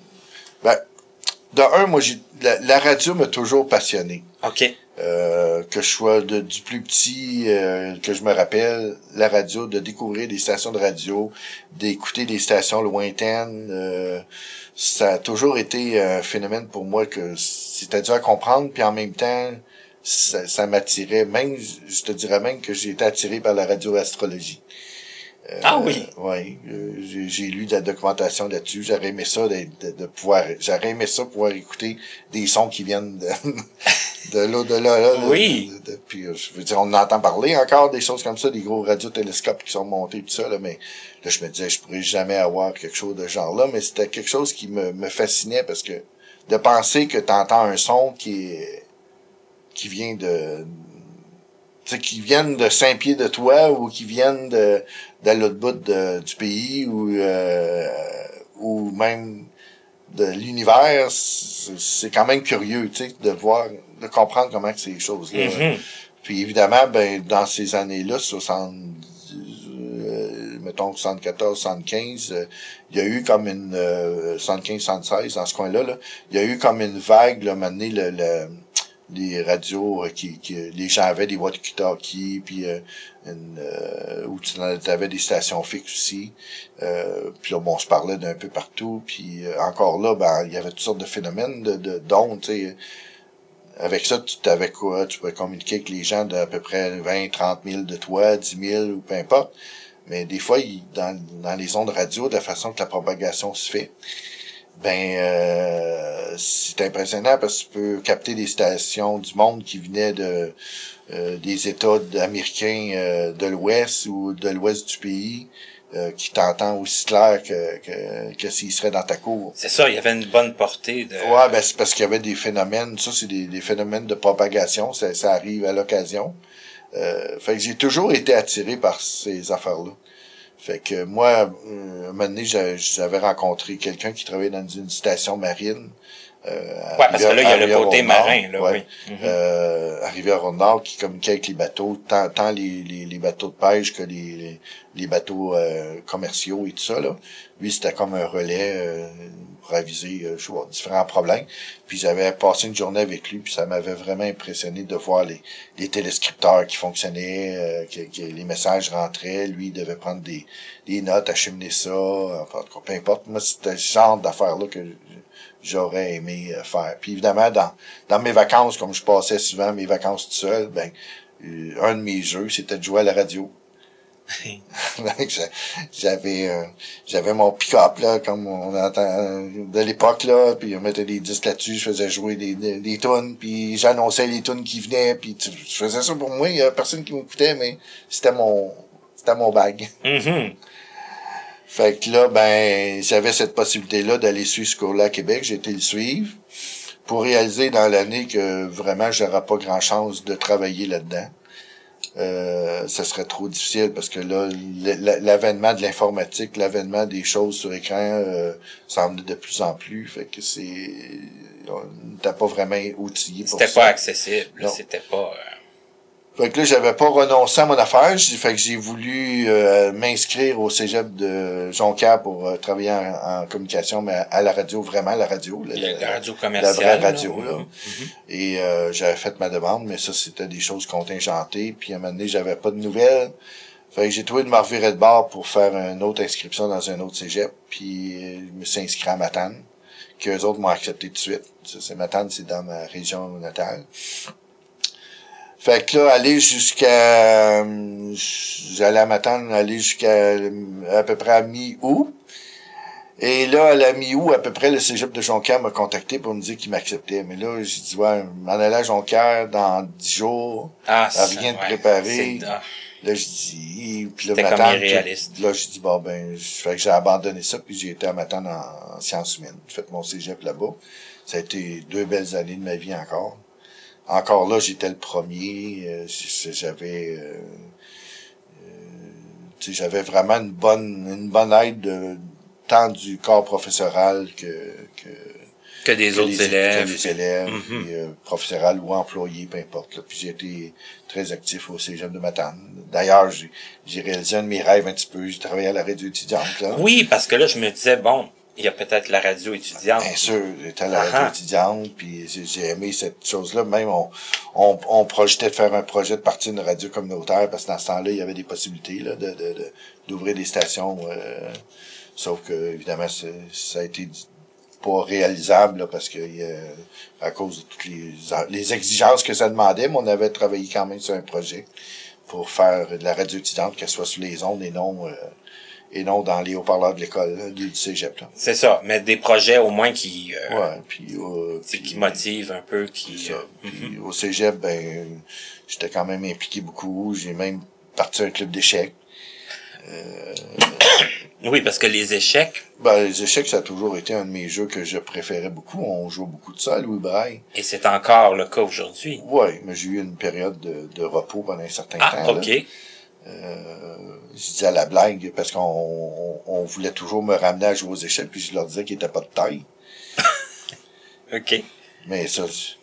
ben de un, moi j'ai la, la radio m'a toujours passionné. OK. Euh, que je sois de, du plus petit, euh, que je me rappelle, la radio, de découvrir des stations de radio, d'écouter des stations lointaines, euh, ça a toujours été un phénomène pour moi que c'était dur à comprendre, puis en même temps, ça, ça m'attirait. Même, je te dirais même que j'ai été attiré par la radioastrologie. Euh, ah oui. Oui, euh, j'ai, j'ai lu de la documentation là-dessus. J'aurais aimé ça de, de, de pouvoir, j'aurais aimé ça pouvoir écouter des sons qui viennent de, de l'au-delà. Là, oui. De, de, puis, je veux dire, on entend parler encore des choses comme ça, des gros radiotélescopes qui sont montés tout ça, là, mais là, je me disais, je pourrais jamais avoir quelque chose de genre là, mais c'était quelque chose qui me, me fascinait parce que de penser que t'entends un son qui est, qui vient de, tu sais, qui viennent de cinq pieds de toi ou qui viennent de, de l'autre bout de, du pays ou, euh, ou même de l'univers, c'est, c'est quand même curieux, tu sais, de voir, de comprendre comment ces choses-là. Mm-hmm. Puis évidemment, ben, dans ces années-là, soixante, euh, mettons, soixante-quatorze, soixante-quinze, euh, il y a eu comme une, euh, soixante-quinze, soixante-seize, dans ce coin-là, là, il y a eu comme une vague, là, maintenant, le, le, les radios, euh, qui, qui, les gens avaient des walkie-talkies, puis euh, une, euh, où tu avais des stations fixes aussi, euh, puis là, bon, on se parlait d'un peu partout, puis euh, encore là, ben, il y avait toutes sortes de phénomènes, de, de d'ondes, tu sais. Avec ça, tu t'avais quoi? Tu pouvais communiquer avec les gens d'à peu près vingt, trente mille de toi, dix mille ou peu importe. Mais des fois, il, dans, dans les ondes radio, de la façon que la propagation se fait, ben euh, c'est impressionnant parce que tu peux capter des stations du monde qui venaient de euh, des États américains euh, de l'Ouest ou de l'Ouest du pays. Euh, qui t'entend aussi clair que, que, que s'il serait dans ta cour. C'est ça, il y avait une bonne portée de... Ouais, ben c'est parce qu'il y avait des phénomènes, ça c'est des, des phénomènes de propagation, ça, ça arrive à l'occasion. Euh, fait que j'ai toujours été attiré par ces affaires-là. Fait que moi, euh, un moment donné, j'avais rencontré quelqu'un qui travaillait dans une station marine. Euh, ouais, parce que là, il y a le côté marin, là, ouais. oui. Mm-hmm. Euh, à Rivière-au-Nord, qui communiquait avec les bateaux, tant, tant les, les, les bateaux de pêche que les, les, les bateaux euh, commerciaux et tout ça, là. Lui, c'était comme un relais euh, pour aviser euh, je sais pas, différents problèmes. Puis j'avais passé une journée avec lui, puis ça m'avait vraiment impressionné de voir les, les téléscripteurs qui fonctionnaient, euh, que, que les messages rentraient. Lui, il devait prendre des, des notes, acheminer ça, enfin, peu importe. Moi, c'était ce genre d'affaires-là que j'aurais aimé faire. Puis évidemment, dans dans mes vacances, comme je passais souvent mes vacances tout seul, ben euh, un de mes jeux, c'était de jouer à la radio. j'avais euh, j'avais mon pick-up là, comme on entend de l'époque là, puis on mettait des disques là-dessus, je faisais jouer des des, des tunes, puis j'annonçais les tunes qui venaient, puis tu, je faisais ça pour moi, il y a personne qui m'écoutait, mais c'était mon c'était mon bag. Mm-hmm. Fait que là, ben, j'avais cette possibilité-là d'aller suivre ce cours-là à Québec. J'ai été le suivre pour réaliser dans l'année que vraiment, j'aurais pas grand-chance de travailler là-dedans. Euh, ça serait trop difficile parce que là, l'avènement de l'informatique, l'avènement des choses sur écran, euh, semble de plus en plus. Fait que c'est... On n'était pas vraiment outillé pour ça. C'était pas accessible. C'était pas... Euh... Fait que là, j'avais pas renoncé à mon affaire. Fait que j'ai voulu euh, m'inscrire au cégep de Jonquière pour euh, travailler en, en communication, mais à, à la radio, vraiment la radio. La, la, la radio La commerciale. vraie radio, là. là. Mm-hmm. Et euh, j'avais fait ma demande, mais ça, c'était des choses contingentées. Puis à un moment donné, j'avais pas de nouvelles. Fait que j'ai trouvé de me revirer de bord pour faire une autre inscription dans un autre cégep. Puis euh, je me suis inscrit à Matane, qu'eux autres m'ont accepté tout de suite. Ça, c'est Matane, c'est dans ma région natale. Fait que là, aller jusqu'à... Euh, j'allais m'attendre aller jusqu'à à peu près à mi-août. Et là, à la mi-août, à peu près, le cégep de Jonquière m'a contacté pour me dire qu'il m'acceptait. Mais là, j'ai dit, ouais, m'en aller à Jonquière dans dix jours. Ah, ça, rien de ouais, préparé. Là, je dis... Puis là, C'était comme irréaliste. Là, je dis, bon, ben, fait que j'ai abandonné ça, puis j'ai été à m'attendre en, en sciences humaines. J'ai fait mon cégep là-bas. Ça a été deux belles années de ma vie encore. Encore là, j'étais le premier. Euh, j'avais, euh, euh, j'avais vraiment une bonne, une bonne aide de, tant du corps professoral que que que des que autres les, élèves, que des élèves, mm-hmm. puis, euh, professoral ou employés, peu importe. Là. Puis j'ai été très actif au cégep de Matane. D'ailleurs, j'ai, j'ai réalisé un de mes rêves un petit peu. J'ai travaillé à la radio étudiante. Là. Oui, parce que là, je me disais bon. Il y a peut-être la radio étudiante. Bien sûr, j'étais à la radio étudiante, puis j'ai, j'ai aimé cette chose-là. Même, on, on, on projetait de faire un projet de partir d'une radio communautaire, parce que dans ce temps-là, il y avait des possibilités là, de, de, de d'ouvrir des stations. Euh, sauf que, évidemment, c'est, ça a été pas réalisable, là, parce que euh, à cause de toutes les, les exigences que ça demandait, mais on avait travaillé quand même sur un projet pour faire de la radio étudiante, qu'elle soit sur les ondes et non... Euh, et non dans les haut-parleurs de l'école, là, du cégep, là. C'est ça, mais des projets au moins qui... Euh, ouais, puis... Euh, puis qui motivent un peu, qui... Euh, puis mm-hmm. Au cégep, ben, j'étais quand même impliqué beaucoup. J'ai même parti à un club d'échecs. Euh, oui, parce que les échecs... Ben, les échecs, ça a toujours été un de mes jeux que je préférais beaucoup. On joue beaucoup de ça à Louis Braille. Et c'est encore le cas aujourd'hui. Oui, mais j'ai eu une période de, de repos pendant un certain ah, temps. Ah, OK. Là. Euh, je disais à la blague parce qu'on on, on voulait toujours me ramener à jouer aux échecs, puis je leur disais qu'il était pas de taille. OK. Mais ça,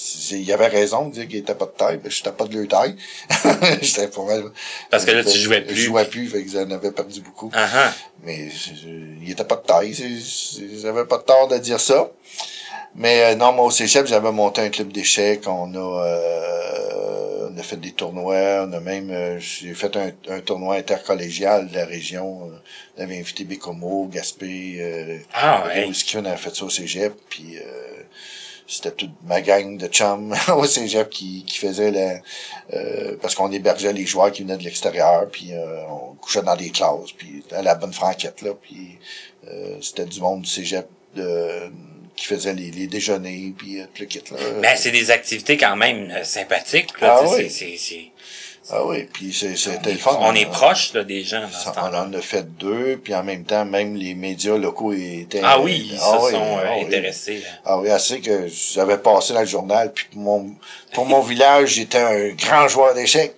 il avait raison de dire qu'il était pas de taille, ben, j'étais pas de leur taille. J'étais pas mal. Parce que là, tu jouais plus. Je jouais plus, fait que j'en avais perdu beaucoup. Uh-huh. Mais je, je, il était pas de taille, c'est, c'est, j'avais pas tort de dire ça. Mais euh, non, moi au cégep, j'avais monté un club d'échecs, on a euh, on a fait des tournois, on a même euh, j'ai fait un, un tournoi intercollégial de la région. On avait invité Bécomo, Gaspé, euh, ah ouais. Rimouski, on avait fait ça au cégep, puis euh, c'était toute ma gang de chums au cégep qui, qui faisait la euh, parce qu'on hébergeait les joueurs qui venaient de l'extérieur, puis euh, on couchait dans des classes, puis à la bonne franquette là, puis euh, c'était du monde du cégep de qui faisait les, les déjeuners, puis euh, tout le kit, là. Ben, c'est des activités quand même euh, sympathiques, là. Ah oui. C'est, c'est, c'est, ah oui, puis c'est, c'était le on, fun. on est hein. proche, là, des gens, dans ce On temps-là. en a fait deux, puis en même temps, même les médias locaux étaient... Ah oui, ils ah se oui, sont euh, ah oui. intéressés. Là. Ah oui, assez que j'avais passé dans le journal, puis pour mon, pour mon village, j'étais un grand joueur d'échecs.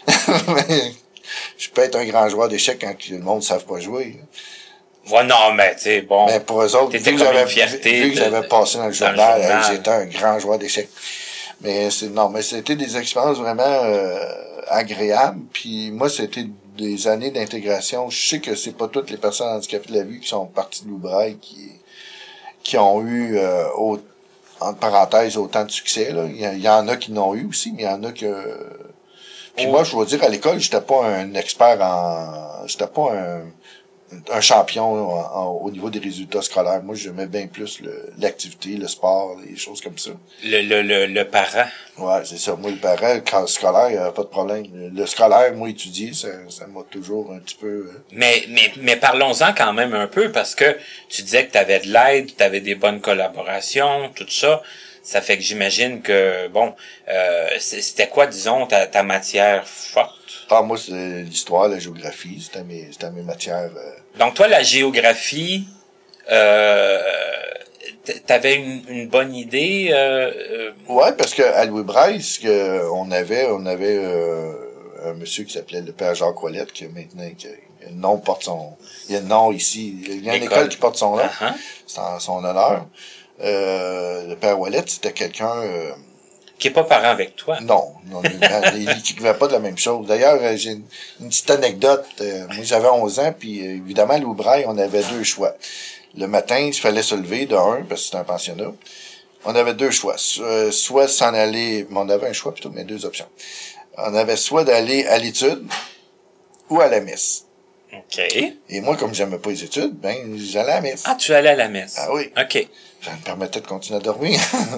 Je peux être un grand joueur d'échecs quand le monde ne savent pas jouer. Ouais, non, mais tu sais, bon. Mais pour eux autres, vu que, j'avais, vu que j'avais passé dans le journal, dans le journal. Hey, j'étais un grand joueur d'échecs. Mais c'est non, mais c'était des expériences vraiment euh, agréables. Puis moi, c'était des années d'intégration. Je sais que c'est pas toutes les personnes handicapées de la vue qui sont parties de l'Oubraille qui qui ont eu euh, au, entre parenthèses autant de succès. Là. Il, y, il y en a qui n'ont eu aussi, mais il y en a que. Puis oh. moi, je dois dire, à l'école, j'étais pas un expert en. J'étais pas un. un champion en, en, au niveau des résultats scolaires. Moi, j'aimais bien plus le, l'activité, le sport, les choses comme ça. Le, le, le, le parent. Ouais, c'est ça. Moi, le parent, quand scolaire, il n'y a pas de problème. Le, le scolaire, moi, étudier, ça, ça m'a toujours un petit peu... Euh... Mais, mais, mais parlons-en quand même un peu, parce que tu disais que tu avais de l'aide, tu avais des bonnes collaborations, tout ça. Ça fait que j'imagine que, bon, euh, c'était quoi, disons, ta, ta matière forte? Ah, moi, c'est l'histoire, la géographie, c'était mes, c'était mes matières. Euh... Donc, toi, la géographie, euh, t'avais une, une bonne idée? Euh, euh... Ouais, parce que à Louis-Braille, que on avait, on avait euh, un monsieur qui s'appelait le père Jacques Ouellette, qui maintenant, qui, le nom porte son, il y a un nom ici, il y a une école, école qui porte son nom, uh-huh. C'est en son honneur. Euh, le père Ouellette, c'était quelqu'un... Euh, qui est pas parent avec toi. Non, non, il n'écrivait pas de la même chose. D'ailleurs, j'ai une, une petite anecdote. Euh, moi, j'avais onze ans, puis euh, évidemment, à l'Oubraille, on avait deux choix. Le matin, il fallait se lever de un, parce que c'était un pensionnat. On avait deux choix. So, soit s'en aller, mais on avait un choix plutôt, mais deux options. On avait soit d'aller à l'étude ou à la messe. OK. Et moi, comme j'aimais pas les études, ben, j'allais à la messe. Ah, tu allais à la messe. Ah oui. OK. Ça me permettait de continuer à dormir.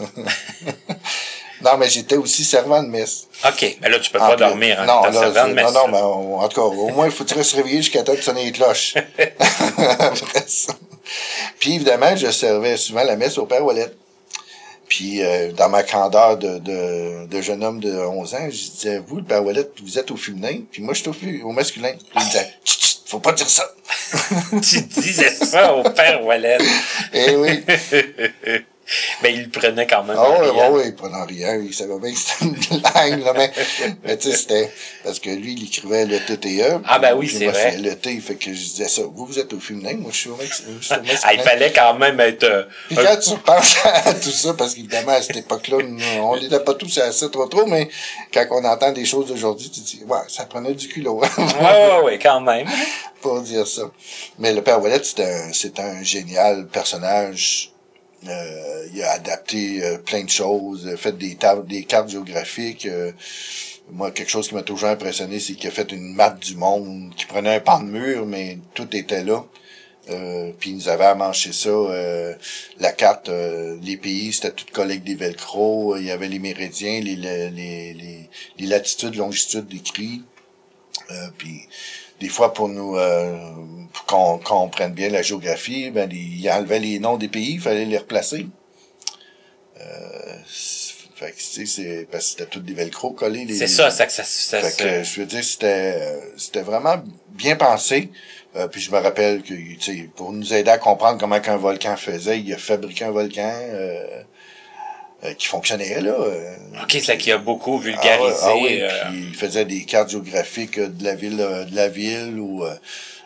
Non, mais j'étais aussi servant de messe. OK. Mais là, tu peux en pas plus, dormir en non, étant là, servant de messe. Non, non, mais on, en tout cas, au moins, il faudrait se réveiller jusqu'à temps de sonner les cloches. Après ça. Puis, évidemment, je servais souvent la messe au Père Ouellette. Puis, euh, dans ma candeur de, de, de jeune homme de onze ans, je disais, vous, le Père Ouellette, vous êtes au féminin, puis moi, je suis au, au masculin. Puis, il me disait, tch, tch, faut pas dire ça. Tu disais ça au Père Ouellette. Eh oui. Ben, il le prenait quand même. Ah oui, oui, oui, il prenait en rien. Il savait bien que c'était une langue, là, mais, mais tu sais, c'était, parce que lui, il écrivait le T T E. Ah, ben oui, c'est vrai. Fait le T, fait que je disais ça. Vous, vous êtes au féminin, moi, je suis au masculin. Ah, il fallait quand même être, euh, Puis quand tu penses à tout ça, parce qu'évidemment, à cette époque-là, on n'était pas tous à ça trop trop, mais quand on entend des choses d'aujourd'hui, tu te dis, ouais, ça prenait du culot. Ouais, ouais, ouais, quand même. Pour dire ça. Mais le Père Ouellette, c'est un, c'est un génial personnage. Euh, il a adapté euh, plein de choses, fait des tables, des cartes géographiques. Euh, moi, quelque chose qui m'a toujours impressionné, c'est qu'il a fait une map du monde, qui prenait un pan de mur, mais tout était là. Euh, puis il nous avait amanché ça. Euh, la carte, euh, les pays, c'était tout collé avec des velcro. Il y avait les méridiens, les les les, les latitudes, longitudes décrits. Euh, puis des fois, pour nous, euh, pour qu'on comprenne bien la géographie, ben, il enlevait les noms des pays, il fallait les replacer. Euh, fait que, tu sais, c'est, parce que c'était tout des velcro collés. Les, c'est ça, ça, ça, ça, fait ça. que, je veux dire, c'était, c'était vraiment bien pensé. Euh, puis je me rappelle que, tu sais, pour nous aider à comprendre comment qu'un volcan faisait, il a fabriqué un volcan, euh, Euh, qui fonctionnait là. Euh, OK, c'est là qu'il a beaucoup vulgarisé. Ah, ah oui, euh... puis il faisait des cartes géographiques de la ville, de la ville ou euh,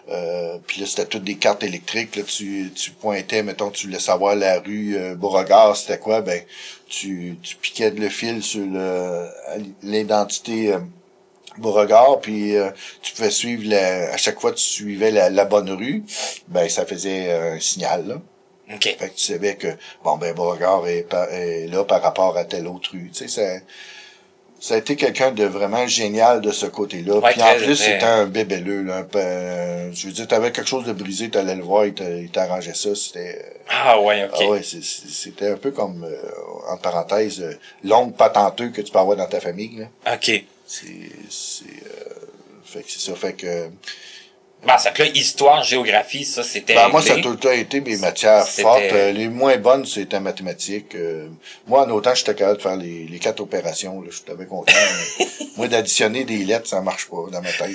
Euh, puis là, c'était toutes des cartes électriques. Là, tu, tu pointais, mettons, tu voulais savoir la rue euh, Beauregard, c'était quoi, ben tu, tu piquais le fil sur le l'identité euh, Beauregard, puis euh, tu pouvais suivre la, à chaque fois que tu suivais la, la bonne rue, ben ça faisait euh, un signal, là. OK. Fait que tu savais que, bon, ben Beauregard est, par, est là par rapport à telle autre rue. Tu sais, ça, ça a été quelqu'un de vraiment génial de ce côté-là. Ouais, Puis en très, plus, très... c'était un bébelleux, là. Un peu, euh, je veux dire, t'avais quelque chose de brisé, t'allais le voir, il t'a- il t'arrangeait ça. C'était... Ah ouais, OK. Ah ouais, c'est- c'est- c'était un peu comme, euh, entre parenthèses, euh, l'ongle patenteux que tu peux avoir dans ta famille, là. OK. C'est, c'est, euh, fait que c'est ça, fait que, Bon, ça que là, histoire, géographie, ça, c'était ben, moi, ça a réglé. tout le temps été mes matières C'était- fortes. Euh, les moins bonnes, c'était mathématiques. Euh, moi, en autant, j'étais capable de faire les, les quatre opérations, là, j'étais bien content. mais moi, d'additionner des lettres, ça marche pas dans ma tête.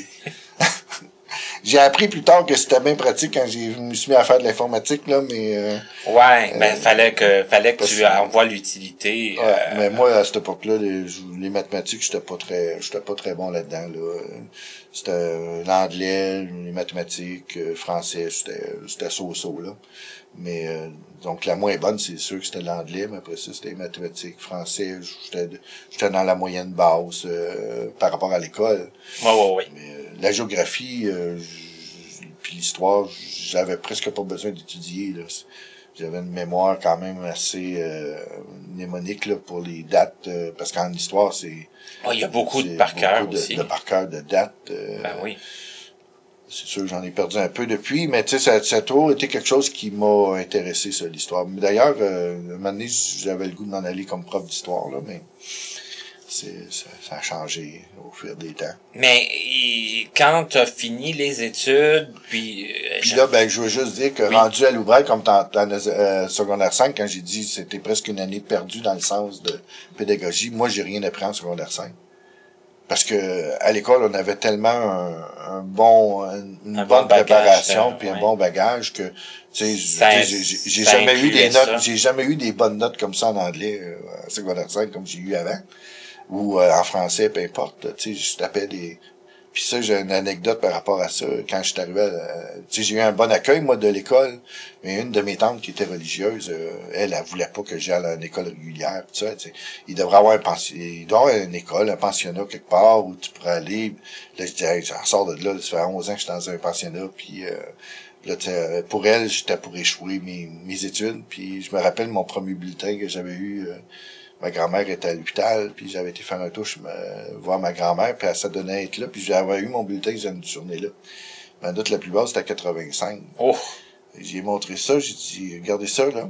J'ai appris plus tard que c'était bien pratique quand j'ai, je me suis mis à faire de l'informatique, là, mais, euh, Ouais, ben, Euh, fallait que, fallait que parce tu que- en vois l'utilité. ouais, euh, mais moi, à cette époque-là, les, les mathématiques, j'étais pas très, j'étais pas très bon là-dedans, là. C'était euh, l'anglais, les mathématiques, euh, français, c'était, c'était so-so, là. Mais, euh, donc, la moins bonne, c'est sûr que c'était l'anglais, mais après ça, c'était les mathématiques, français, j'étais, j'étais dans la moyenne basse, euh, par rapport à l'école. Ouais, ouais, ouais. Mais, euh, la géographie, euh, j- puis l'histoire, j'avais presque pas besoin d'étudier, là. J'avais une mémoire quand même assez euh, mnémonique là, pour les dates, euh, parce qu'en histoire, c'est... Oh, il y a beaucoup de c'est par cœur beaucoup de, aussi. de par cœur de dates. euh, Ben oui. C'est sûr que j'en ai perdu un peu depuis, mais tu sais, ça, ça a toujours été quelque chose qui m'a intéressé, ça, l'histoire. Mais d'ailleurs, euh, un moment donné, j'avais le goût d'en aller comme prof d'histoire, là, mais c'est ça, ça a changé au fil des temps. Mais il- quand t'as fini les études, puis... euh, Puis là, ben, je veux juste dire que Oui. rendu à l'ouvrage, comme dans, dans le euh, secondaire cinq, quand j'ai dit c'était presque une année perdue dans le sens de pédagogie, moi, j'ai rien appris en secondaire cinq. Parce que à l'école, on avait tellement un, un bon, une Un bonne bon bagage, préparation, euh, puis un ouais. bon bagage que, tu sais, je- Ça- tu sais, j'ai j'ai- j'ai ça jamais eu des incluait notes, ça. j'ai jamais eu des bonnes notes comme ça en anglais, euh, en secondaire cinq, comme j'ai eu avant, ou euh, en français, peu importe, tu sais, je tapais des... Puis ça, j'ai une anecdote par rapport à ça. Quand je suis arrivé, à- tu sais, j'ai eu un bon accueil, moi, de l'école. Mais une de mes tantes qui était religieuse, euh, elle, elle voulait pas que j'aille à une école régulière. Pis ça, tu sais, il devrait avoir un pension, il doit y avoir une école, un pensionnat quelque part où tu pourrais aller. Là, je disais, hey, j'en sors de là. Ça fait onze ans que je suis dans un pensionnat. Puis euh, là, tu sais, pour elle, j'étais pour échouer mes, mes études. Puis je me rappelle mon premier bulletin que j'avais eu. Euh, ma grand-mère était à l'hôpital, puis j'avais été faire un tour chez ma- voir ma grand-mère, puis elle se donnait à être là, puis j'avais eu mon bulletin cette journée-là. Ma note la plus basse, c'était à quatre-vingt-cinq. Oh, J'ai montré ça, j'ai dit, regardez ça, là.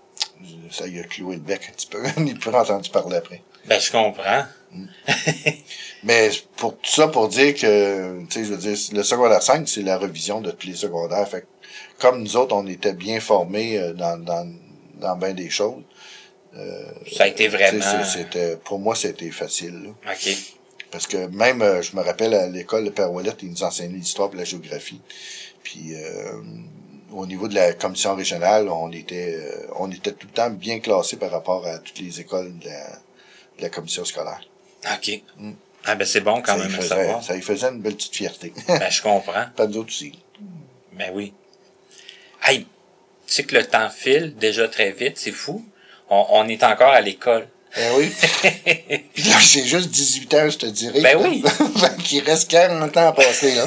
Ça y a cloué le bec un petit peu. On n'est plus entendu parler après. ben je comprends. Mais pour tout ça, pour dire que, tu sais, je veux dire, le secondaire cinq, c'est la revision de tous les secondaires. Fait que, comme nous autres, on était bien formés euh, dans, dans, dans bien des choses. Euh, Ça a été vraiment... tu sais, c'est- c'était, pour moi, c'était facile, là. OK. Parce que même, euh, je me rappelle, à l'école, le Père Ouellette, il nous enseignait l'histoire et la géographie. Puis, euh, au niveau de la commission régionale, on était euh, on était tout le temps bien classé par rapport à toutes les écoles de la, de la commission scolaire. OK. Mm. Ah ben c'est bon quand ça, même y à faisait, savoir. ça y faisait une belle petite fierté. Ben je comprends. Pas d'autres aussi. Ben oui. Hey, tu sais que le temps file déjà très vite, c'est fou. On, on est encore à l'école. Ben oui. Puis là, j'ai juste dix-huit ans, je te dirais. Ben oui. Fait qu'il reste quarante ans à passer, là.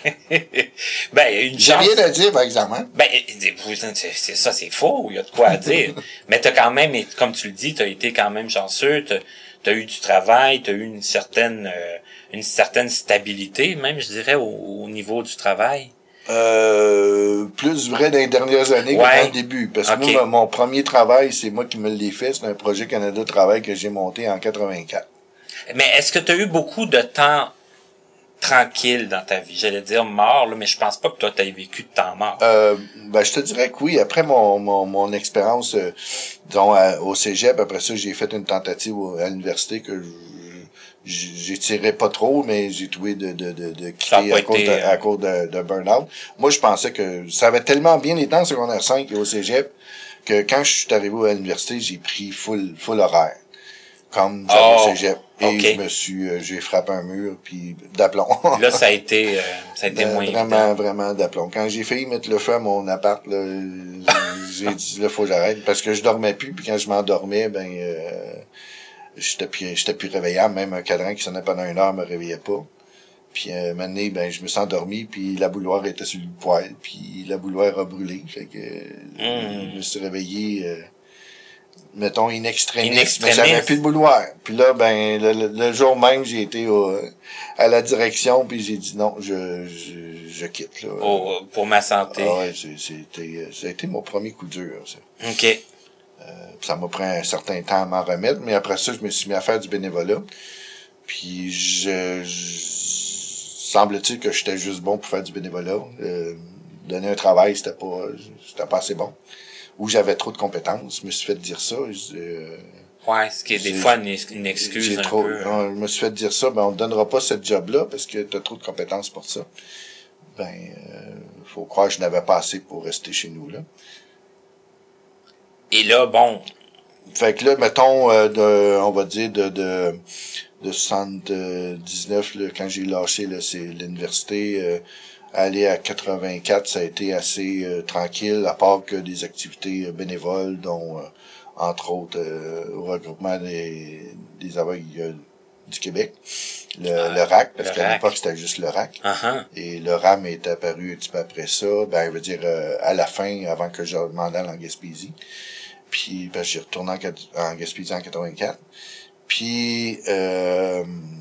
Ben, une J'ai chance... rien à dire, par exemple. Hein? Ben, c'est c'est ça, c'est faux, il y a de quoi à dire. Mais t'as quand même, comme tu le dis, t'as été quand même chanceux, t'as as eu du travail, t'as eu une certaine euh, une certaine stabilité, même, je dirais, au, au niveau du travail. Euh, plus vrai dans les dernières années Ouais. que dans le début. Parce que Ok. moi, mon premier travail, c'est moi qui me l'ai fait. C'est un projet Canada Travail que j'ai monté en quatre-vingt-quatre. Mais est-ce que t'as eu beaucoup de temps tranquille dans ta vie? J'allais dire mort, là, mais je pense pas que toi, t'aies vécu de temps mort. Euh, ben, je te dirais que oui. Après mon, mon, mon expérience, euh, disons, à- au cégep, après ça, j'ai fait une tentative au- à l'université que je- j'ai tiré pas trop, mais j'ai trouvé de, de, de, de Ça a quitter pas à cause, de, été, euh, à cause de, de burn-out. Moi, je pensais que ça avait tellement bien été en secondaire cinq et au cégep que quand je suis arrivé à l'université, j'ai pris full, full horaire. comme j'allais Oh, au cégep. Et okay. je me suis, euh, j'ai frappé un mur, puis d'aplomb. Là, ça a été, euh, ça a été moins Vraiment, évident. vraiment d'aplomb. Quand j'ai failli mettre le feu à mon appart, là, j'ai dit, là, faut que j'arrête, parce que je dormais plus, puis quand je m'endormais, ben, euh, j'étais plus, j'étais plus réveillable. Même un cadran qui sonnait pendant une heure me réveillait pas. Puis, euh, un moment donné, ben, je me suis endormi, puis la bouilloire était sur le poêle, puis la bouilloire a brûlé. Fait que, Mm. je me suis réveillé, euh, mettons, in extremis, In mais extremis. j'avais plus de bouilloire. Puis là, ben, le, le, le jour même, j'ai été au, à la direction, puis j'ai dit non, je, je, je quitte, là. Oh, pour ma santé. Ah ouais, c'est, c'était, ça a été mon premier coup dur, ça. OK. Euh, ça m'a pris un certain temps à m'en remettre, mais après ça, je me suis mis à faire du bénévolat. Puis, je, je semble-t-il que j'étais juste bon pour faire du bénévolat. Euh, donner un travail, c'était pas, c'était pas assez bon. Ou j'avais trop de compétences. Je me suis fait dire ça. Je, euh, Ouais, ce qui est des fois une, une excuse j'ai un trop, peu. non, je me suis fait dire ça, ben on te donnera pas ce job-là parce que t'as trop de compétences pour ça. Ben, euh, faut croire que je n'avais pas assez pour rester chez nous, là. Et là, bon. Fait que là, mettons, euh, de, on va dire de, de, de soixante-dix-neuf, là, quand j'ai lâché, là, c'est l'université, euh, aller à quatre-vingt-quatre, ça a été assez euh, tranquille, à part que des activités euh, bénévoles, dont, euh, entre autres, euh, au regroupement des, des aveugles euh, du Québec, le, Ah, le R A C, parce le qu'à R A C. l'époque, c'était juste le R A C. Uh-huh. Et le R A M est apparu un petit peu après ça, ben, je veux dire, euh, à la fin, avant que je m'en aille en Gaspésie. Puis, ben, j'ai retourné en, en Gaspésie en quatre-vingt-quatre. Puis, euh,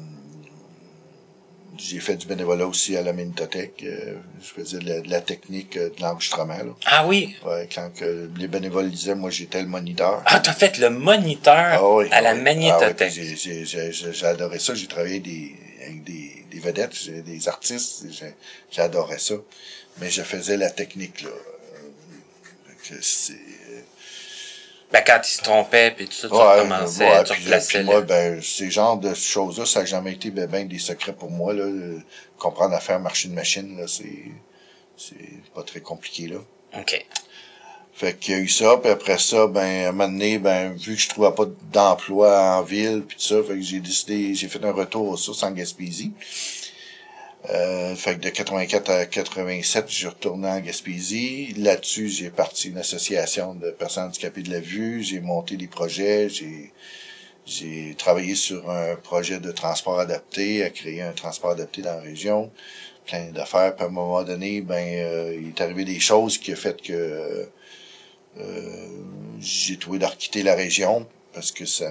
j'ai fait du bénévolat aussi à la Magnétothèque. Euh, je faisais de la, de la technique euh, de l'enregistrement, là. Ah oui. Ouais, quand que les bénévoles disaient, moi, j'étais le moniteur. Ah, t'as fait le moniteur Ah oui, à la ah oui. Magnétothèque. Ah oui, j'ai, j'ai, j'ai, j'ai adoré ça. J'ai travaillé des, avec des, des vedettes, des artistes. J'ai, j'adorais ça. Mais je faisais la technique, là. Euh, c'est, Ben, quand il se trompait, puis tout ça, tu ouais, recommençais, ouais, tu puis, replaçais. puis moi, ben, ces genres de choses-là, ça n'a jamais été ben, ben des secrets pour moi, là. Euh, comprendre à faire marcher une machine, là, c'est, c'est pas très compliqué, là. OK. Fait qu'il y a eu ça, puis après ça, ben, à un moment donné, ben, vu que je trouvais pas d'emploi en ville, puis tout ça, fait que j'ai décidé, j'ai fait un retour aux sources en Gaspésie. Euh, fait que de quatre-vingt-quatre à quatre-vingt-sept, je suis retourné en Gaspésie. Là-dessus, j'ai parti une association de personnes handicapées de la vue. J'ai monté des projets. J'ai, j'ai travaillé sur un projet de transport adapté, à créer un transport adapté dans la région. Plein d'affaires. Puis à un moment donné, ben, euh, il est arrivé des choses qui ont fait que euh, j'ai trouvé de quitter la région parce que ça,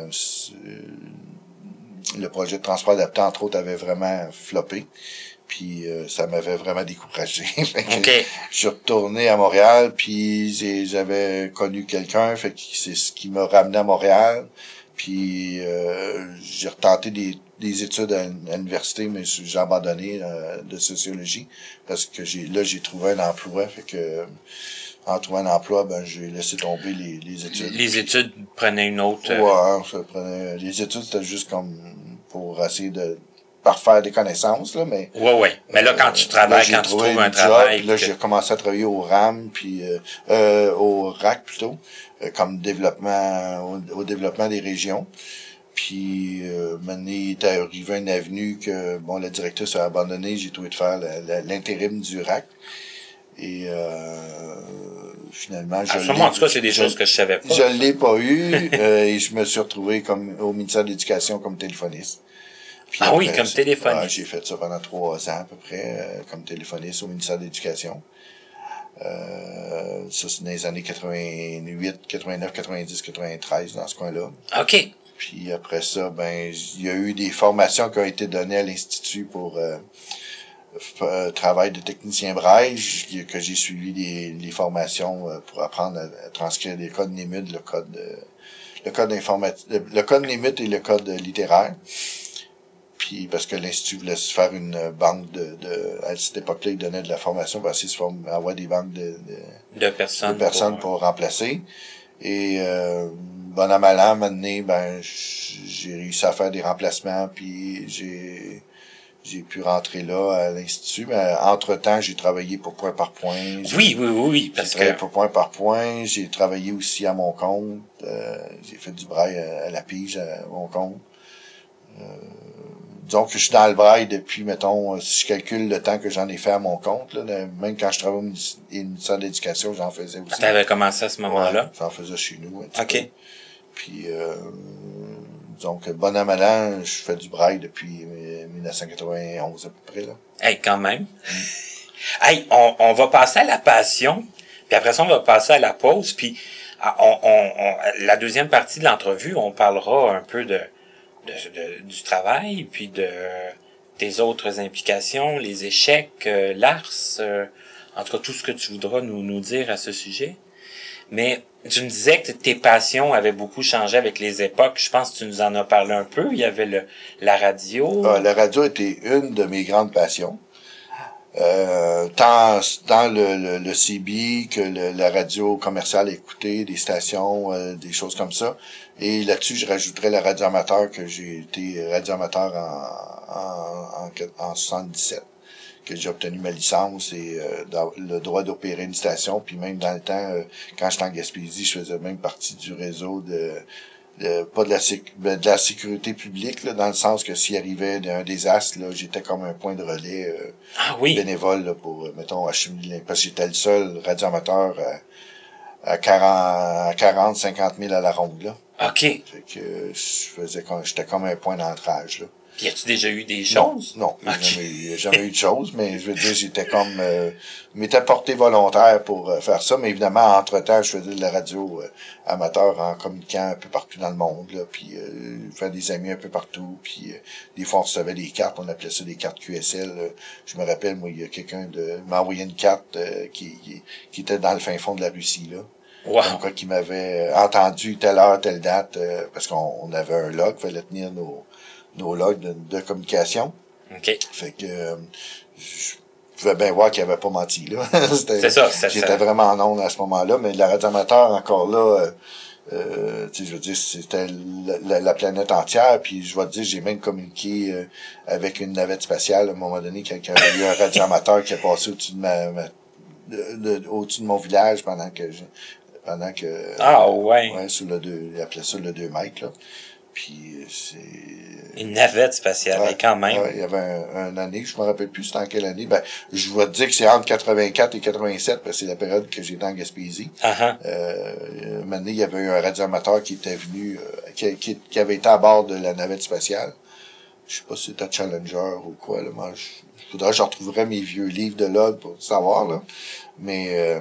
le projet de transport adapté, entre autres, avait vraiment floppé. Puis euh, ça m'avait vraiment découragé. Okay. Je suis retourné à Montréal, puis j'ai, j'avais connu quelqu'un, fait que c'est ce qui m'a ramené à Montréal. Puis euh, j'ai retenté des, des études à, à l'université, mais j'ai abandonné euh, de sociologie parce que j'ai là j'ai trouvé un emploi, fait que en trouvant un emploi, ben j'ai laissé tomber les, les études. Les études prenaient une autre. Euh... Ouais, ça prenait. Les études c'était juste comme pour essayer de parfaire des connaissances, là, mais... Ouais, ouais. Mais là, quand tu travailles, là, quand tu trouves un job, travail... Puis là, que... j'ai commencé à travailler au R A M, puis euh, euh, au R A C, plutôt, euh, comme développement, au, au développement des régions. Puis, euh, maintenant, il est arrivé une avenue que, bon, la directrice a abandonné, j'ai trouvé de faire la, la, l'intérim du R A C. Et euh, finalement, je ah, l'ai... Sûrement, en tout cas, c'est des je, choses que je savais pas. Je l'ai pas eu, euh, et je me suis retrouvé comme au ministère de l'Éducation comme téléphoniste. Puis ah après, oui, comme téléphoniste. Ouais, j'ai fait ça pendant trois ans à peu près, euh, comme téléphoniste au ministère de l'Éducation. Euh, ça, c'est dans les années quatre-vingt-huit, quatre-vingt-neuf, quatre-vingt-dix, quatre-vingt-treize, dans ce coin-là. OK. Puis après ça, ben, il y a eu des formations qui ont été données à l'Institut pour euh, f- travail de technicien braille, que j'ai suivi les, les formations euh, pour apprendre à, à transcrire les codes N I M U D, le code, euh, le code informatique, le, le code N I M U D et le code littéraire. Puis parce que l'Institut voulait se faire une banque de, de à cette époque-là, il donnait de la formation pour essayer de se former, avoir des banques de, de, de personnes, de personnes pour, pour remplacer. Et euh, bon à mal an, maintenant, ben j'ai réussi à faire des remplacements, puis j'ai j'ai pu rentrer là à l'Institut, mais entre-temps, j'ai travaillé pour Point par Point. Oui, oui, oui, oui, parce j'ai travaillé que... pour Point par Point, j'ai travaillé aussi à mon compte, euh, j'ai fait du braille à, à la pige à mon compte. Euh, disons que je suis dans le braille depuis, mettons, si je calcule le temps que j'en ai fait à mon compte, là, même quand je travaillais au ministère de l'Éducation, j'en faisais aussi. Tu avais commencé à ce moment-là? Ouais, j'en faisais chez nous. Un petit OK. peu. Puis, euh, donc, bon an, mal an, je fais du braille depuis dix-neuf cent quatre-vingt-onze à peu près, là. Hey, quand même. Mm. Hey, on, on va passer à la passion, puis après ça, on va passer à la pause, puis on, on, on, la deuxième partie de l'entrevue, on parlera un peu de, de, de du travail, puis de tes autres implications, les échecs, euh, l'A R S, euh, en tout cas, tout ce que tu voudras nous, nous dire à ce sujet. Mais tu me disais que tes passions avaient beaucoup changé avec les époques. Je pense que tu nous en as parlé un peu. Il y avait le la radio. Ah, la radio était une de mes grandes passions. Euh, tant dans le, le, le C B que le, la radio commerciale écoutée, des stations, euh, des choses comme ça. Et là-dessus, je rajouterais la radio amateur, que j'ai été radio amateur en, en, en, en soixante-dix-sept, que j'ai obtenu ma licence et euh, le droit d'opérer une station. Puis même dans le temps, euh, quand j'étais en Gaspésie, je faisais même partie du réseau de, de pas de la, sécu, de la sécurité publique, là, dans le sens que s'il arrivait un désastre, là, j'étais comme un point de relais euh, ah, oui. bénévole là, pour, mettons, acheminer, parce que j'étais le seul radioamateur à, à quarante, à quarante, cinquante mille à la ronde, là. OK. Fait que je faisais comme, j'étais comme un point d'ancrage, là. Puis as-tu déjà eu des choses? Non, non, okay. jamais eu, jamais eu de choses, mais je veux dire, j'étais comme, euh, m'étais porté volontaire pour euh, faire ça, mais évidemment, entre-temps, je faisais de la radio euh, amateur en communiquant un peu partout dans le monde, là, puis euh, faire des amis un peu partout, puis euh, des fois, on recevait des cartes, on appelait ça des cartes Q S L. Euh, je me rappelle, moi, il y a quelqu'un de m'a envoyé une carte euh, qui, qui, qui était dans le fin fond de la Russie, là. Wow. Comme quoi, qui m'avait entendu telle heure, telle date, euh, parce qu'on on avait un log, fallait tenir nos nos logs de, de communication. OK. Fait que euh, je pouvais bien voir qu'il avait pas menti, là. c'est ça, c'est J'étais ça. vraiment en onde à ce moment-là, mais la radio amateur, encore là, euh, euh, tu sais, je veux dire, c'était la, la, la planète entière, puis je vais te dire, j'ai même communiqué euh, avec une navette spatiale, à un moment donné, quelqu'un avait eu un radio amateur qui est passé au-dessus de ma, ma de, de, au-dessus de mon village pendant que je, pendant que... Ah, ouais. Ouais, sur le deux, il appelait ça le deux mètres, là. Puis c'est... Une navette spatiale, ouais, quand même. Ouais, il y avait un, un année, je me rappelle plus c'était en quelle année. Ben, je vais te dire que c'est entre quatre-vingt-quatre et quatre-vingt-sept, parce que c'est la période que j'étais en Gaspésie. Uh-huh. Euh, un moment donné, il y avait eu un radioamateur qui était venu, euh, qui, qui, qui avait été à bord de la navette spatiale. Je sais pas si c'était Challenger ou quoi, là. Moi, je, je voudrais que je retrouverais mes vieux livres de log pour savoir, là. Mais, euh,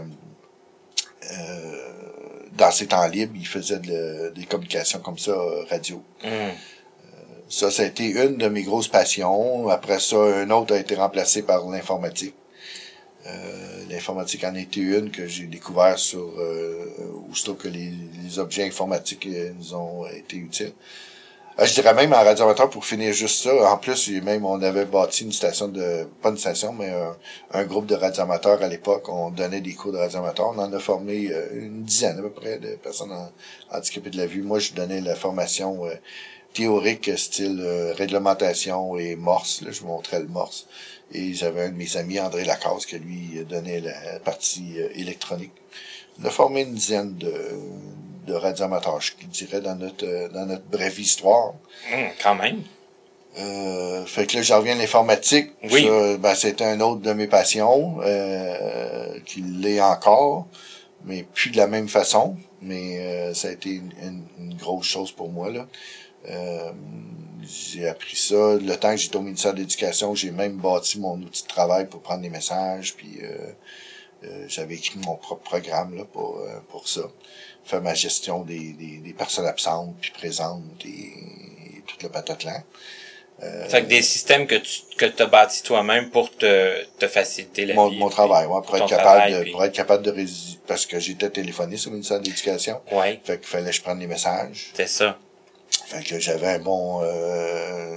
euh, dans ses temps libres, il faisait de, des communications comme ça, radio. Mm. Euh, ça, ça a été une de mes grosses passions. Après ça, un autre a été remplacé par l'informatique. Euh, l'informatique en a été une que j'ai découvert sur euh, aussitôt que les, les objets informatiques euh, nous ont été utiles. Euh, je dirais même en radioamateur, pour finir juste ça, en plus, même on avait bâti une station de, pas une station, mais un, un groupe de radioamateurs à l'époque. On donnait des cours de radioamateur. On en a formé euh, une dizaine à peu près de personnes en, handicapées de la vue. Moi, je donnais la formation euh, théorique, style euh, réglementation et morse. Là, je montrais le morse. Et j'avais un de mes amis, André Lacasse, qui lui donnait la partie euh, électronique. On a formé une dizaine de de radioamateurs, je dirais, dans notre dans notre brève histoire. Mmh, quand même. Euh, fait que là, j'en reviens à l'informatique. Oui. Ça, ben, c'était un autre de mes passions, euh, qui l'est encore, mais plus de la même façon. Mais euh, ça a été une, une, une grosse chose pour moi, là. Euh, j'ai appris ça. Le temps que j'étais au ministère de l'Éducation, j'ai même bâti mon outil de travail pour prendre des messages, puis euh, euh, j'avais écrit mon propre programme là pour euh, pour ça. Faire ma gestion des, des, des personnes absentes puis présentes et, et tout le patatlan. Euh, fait que des systèmes que tu que t'as bâtis toi-même pour te, te faciliter la mon, vie. Mon travail, ouais, pour être capable travail, de, puis... pour être capable de résister, parce que j'étais téléphoniste au ministère de l'Éducation. Ouais. Fait qu'il fallait que je prenne les messages. C'est ça. Fait que j'avais un bon, euh,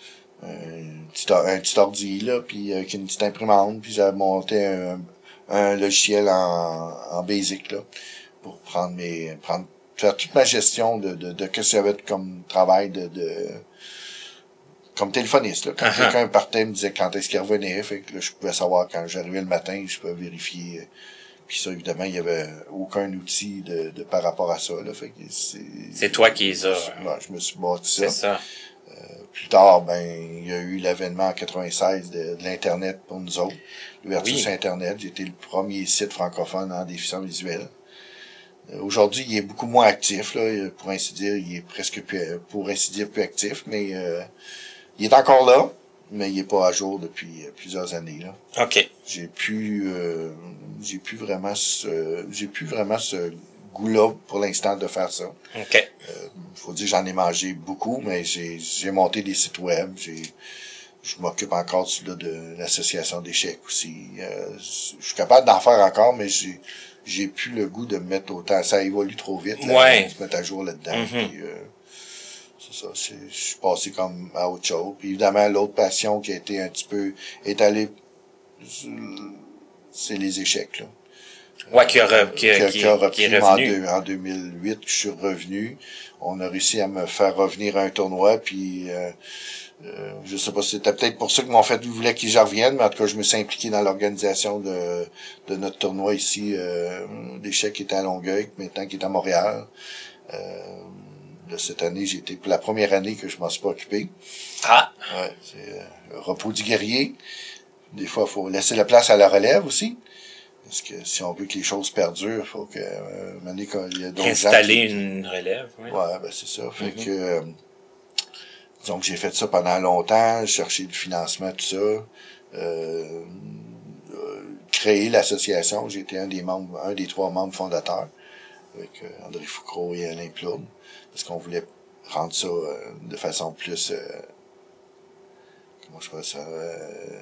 un petit, un petit ordi, là, puis avec une petite imprimante, puis j'avais monté un, un logiciel en, en Basic, là, pour prendre mes, prendre, faire toute ma gestion de, de, de qu'est-ce qu'il y avait comme travail de, de, comme téléphoniste, là. Quand uh-huh. quelqu'un partait, me disait quand est-ce qu'il revenait, fait que là, je pouvais savoir quand j'arrivais le matin, je pouvais vérifier. Euh, puis ça, évidemment, il y avait aucun outil de, de par rapport à ça, là. Fait que c'est. C'est toi qui les as. Ouais, je me suis bâti ça. C'est ça. Euh, plus tard, ben, il y a eu l'avènement en quatre-vingt-seize de, de l'Internet pour nous autres. L'ouverture oui. sur Internet. J'ai été le premier site francophone en déficience visuelle. Euh, aujourd'hui, il est beaucoup moins actif, là. Pour ainsi dire, il est presque plus, pour ainsi dire, plus actif, mais, euh, il est encore là, mais il est pas à jour depuis plusieurs années, là. OK. J'ai plus, euh, j'ai plus vraiment ce, j'ai plus vraiment ce goût-là pour l'instant de faire ça. OK. Euh, faut dire que j'en ai mangé beaucoup, mais j'ai, j'ai monté des sites web, j'ai, je m'occupe encore là, de l'association d'échecs aussi. Euh, je suis capable d'en faire encore, mais j'ai, j'ai plus le goût de me mettre autant, ça évolue trop vite, là, ouais. de se mettre à jour là-dedans. Mm-hmm. Puis, euh, c'est ça, c'est, je suis passé comme à autre chose. Puis évidemment, l'autre passion qui a été un petit peu étalée, c'est les échecs, là. Ouais, qui a, re, qui, qui, qui, qui a repris qui est revenu. En, en deux mille huit, je suis revenu. On a réussi à me faire revenir à un tournoi, puis euh, euh, je sais pas si c'était peut-être pour ça que m'ont fait voulait qu'ils j'en revienne, mais en tout cas, je me suis impliqué dans l'organisation de, de notre tournoi ici, euh, d'échecs qui était à Longueuil, maintenant qui est à Montréal. Euh, de cette année, j'ai été pour la première année que je m'en suis pas occupé. Ah! Ouais, c'est euh, repos du guerrier. Des fois, il faut laisser la place à la relève aussi. Parce que si on veut que les choses perdurent, il faut que euh, mener quand il y a d'autres gens. Installer qui... une relève, oui. Ouais, ben c'est ça. Fait mm-hmm. que euh, donc j'ai fait ça pendant longtemps, j'ai cherché du financement, tout ça. Euh, euh, créer l'association, j'ai été un des membres, un des trois membres fondateurs, avec euh, André Foucault et Alain Plourde, parce qu'on voulait rendre ça euh, de façon plus euh, comment je fais ça euh,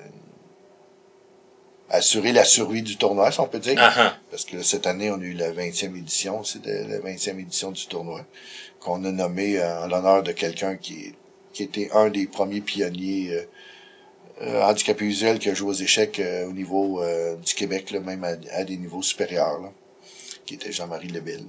assurer la survie du tournoi, si on peut dire. Uh-huh. Parce que cette année, on a eu la vingtième édition, c'était la vingtième édition du tournoi, qu'on a nommé euh, en l'honneur de quelqu'un qui, qui était un des premiers pionniers euh, euh, handicapés visuels qui a joué aux échecs euh, au niveau euh, du Québec, là, même à, à des niveaux supérieurs, là, qui était Jean-Marie Lebille,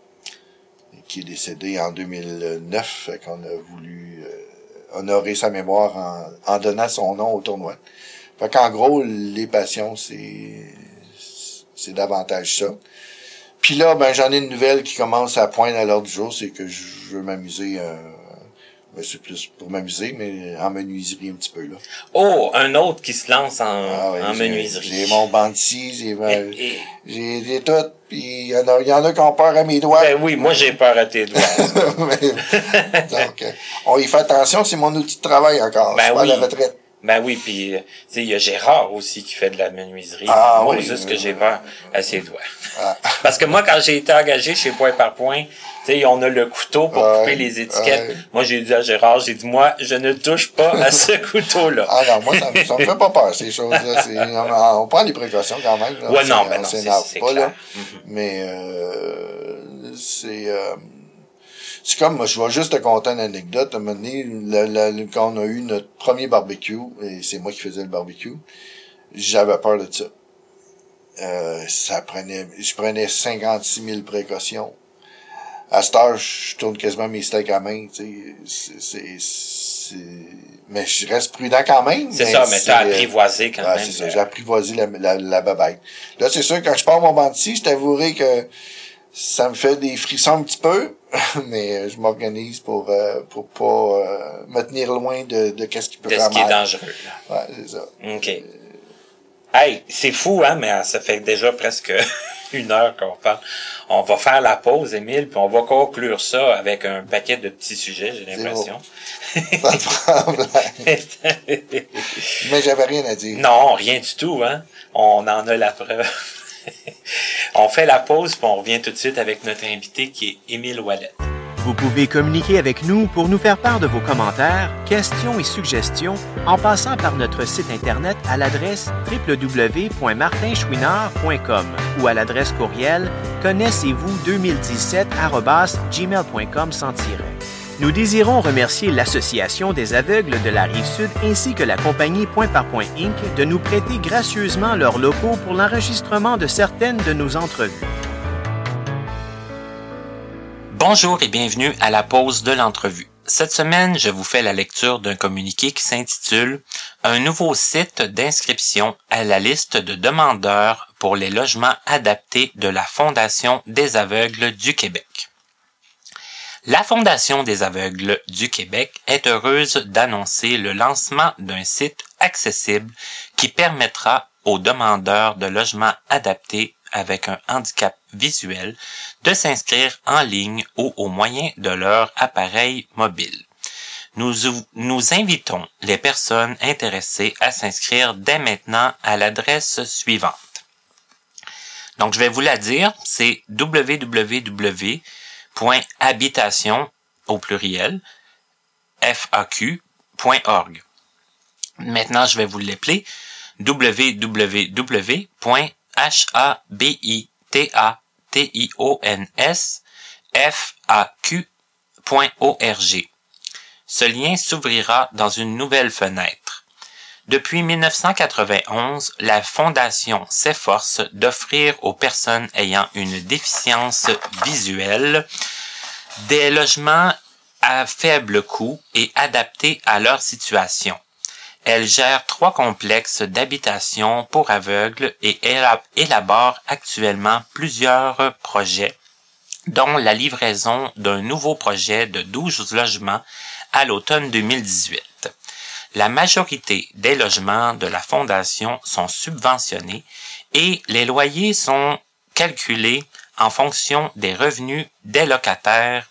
qui est décédé en deux mille neuf, fait qu'on a voulu euh, honorer sa mémoire en, en donnant son nom au tournoi. Fait qu'en gros, les passions, c'est c'est davantage ça. Puis là, ben j'en ai une nouvelle qui commence à poindre à l'ordre du jour, c'est que je veux m'amuser, euh, ben, c'est plus pour m'amuser, mais en menuiserie un petit peu, là. Oh, un autre qui se lance en, ah, ouais, en j'ai, menuiserie. J'ai mon banti, j'ai, ben, et, et... j'ai, j'ai tout, puis il y en a, il y en a qui ont peur à mes doigts. Ben oui, moi j'ai peur à tes doigts. mais, donc, on y fait attention, c'est mon outil de travail encore. Ben je suis oui. pas à la retraite. Ben oui, puis tu sais, il y a Gérard aussi qui fait de la menuiserie. Ah, moi, oui, juste oui, que j'ai oui, peur oui, à ses doigts. Ah. Parce que moi, quand j'ai été engagé chez Point par Point, tu sais, on a le couteau pour ouais, couper les étiquettes. Ouais. Moi, j'ai dit à Gérard, j'ai dit, moi, je ne touche pas à ce couteau-là. Ah non, moi, ça, ça me fait pas peur, ces choses-là. C'est, on, on prend les précautions quand même. Là. Ouais, non, on ben non, s'énerve c'est, c'est pas, clair. là. Mm-hmm. Mais euh, c'est... Euh, c'est comme, moi, je vais juste te conter une anecdote. À un moment donné, la, la, quand on a eu notre premier barbecue, et c'est moi qui faisais le barbecue, j'avais peur de ça. Euh, ça prenait, je prenais cinquante-six mille précautions. À cette heure, je tourne quasiment mes steaks à main, tu sais. C'est, c'est, c'est, mais je reste prudent quand même. C'est mais ça, mais c'est, t'as apprivoisé quand ouais, même. c'est ça, j'ai apprivoisé la, la, la babette. Là, c'est sûr, quand je pars mon banc-ci, je t'avouerai que ça me fait des frissons un petit peu, mais je m'organise pour euh, pour pas euh, me tenir loin de, de qu'est-ce qui peut de faire ce qui mal. est dangereux. Là. Ouais, c'est ça. OK. Euh... Hey, c'est fou, hein, mais ça fait déjà presque une heure qu'on parle. On va faire la pause, Émile, puis on va conclure ça avec un paquet de petits sujets, j'ai l'impression. Pas de problème. Mais j'avais rien à dire. Non, rien du tout, hein. On en a la preuve. On fait la pause, puis on revient tout de suite avec notre invité qui est Émile Ouellette. Vous pouvez communiquer avec nous pour nous faire part de vos commentaires, questions et suggestions en passant par notre site Internet à l'adresse w w w point martin chouinard point com ou à l'adresse courriel connaissez-vous deux mille dix-sept arobase gmail point com sans tiret. Nous désirons remercier l'Association des aveugles de la Rive-Sud ainsi que la compagnie Point par Point Incorporée de nous prêter gracieusement leurs locaux pour l'enregistrement de certaines de nos entrevues. Bonjour et bienvenue à la pause de l'entrevue. Cette semaine, je vous fais la lecture d'un communiqué qui s'intitule « Un nouveau site d'inscription à la liste de demandeurs pour les logements adaptés de la Fondation des aveugles du Québec ». La Fondation des aveugles du Québec est heureuse d'annoncer le lancement d'un site accessible qui permettra aux demandeurs de logements adaptés avec un handicap visuel de s'inscrire en ligne ou au moyen de leur appareil mobile. Nous, nous invitons les personnes intéressées à s'inscrire dès maintenant à l'adresse suivante. Donc, je vais vous la dire, c'est w w w point habitation au pluriel f a q point org. Maintenant, je vais vous l'appeler w w w point habitatationsf a q point org. Ce lien s'ouvrira dans une nouvelle fenêtre. Depuis mille neuf cent quatre-vingt-onze, la Fondation s'efforce d'offrir aux personnes ayant une déficience visuelle des logements à faible coût et adaptés à leur situation. Elle gère trois complexes d'habitation pour aveugles et élabore actuellement plusieurs projets, dont la livraison d'un nouveau projet de douze logements à l'automne deux mille dix-huit. La majorité des logements de la Fondation sont subventionnés et les loyers sont calculés en fonction des revenus des locataires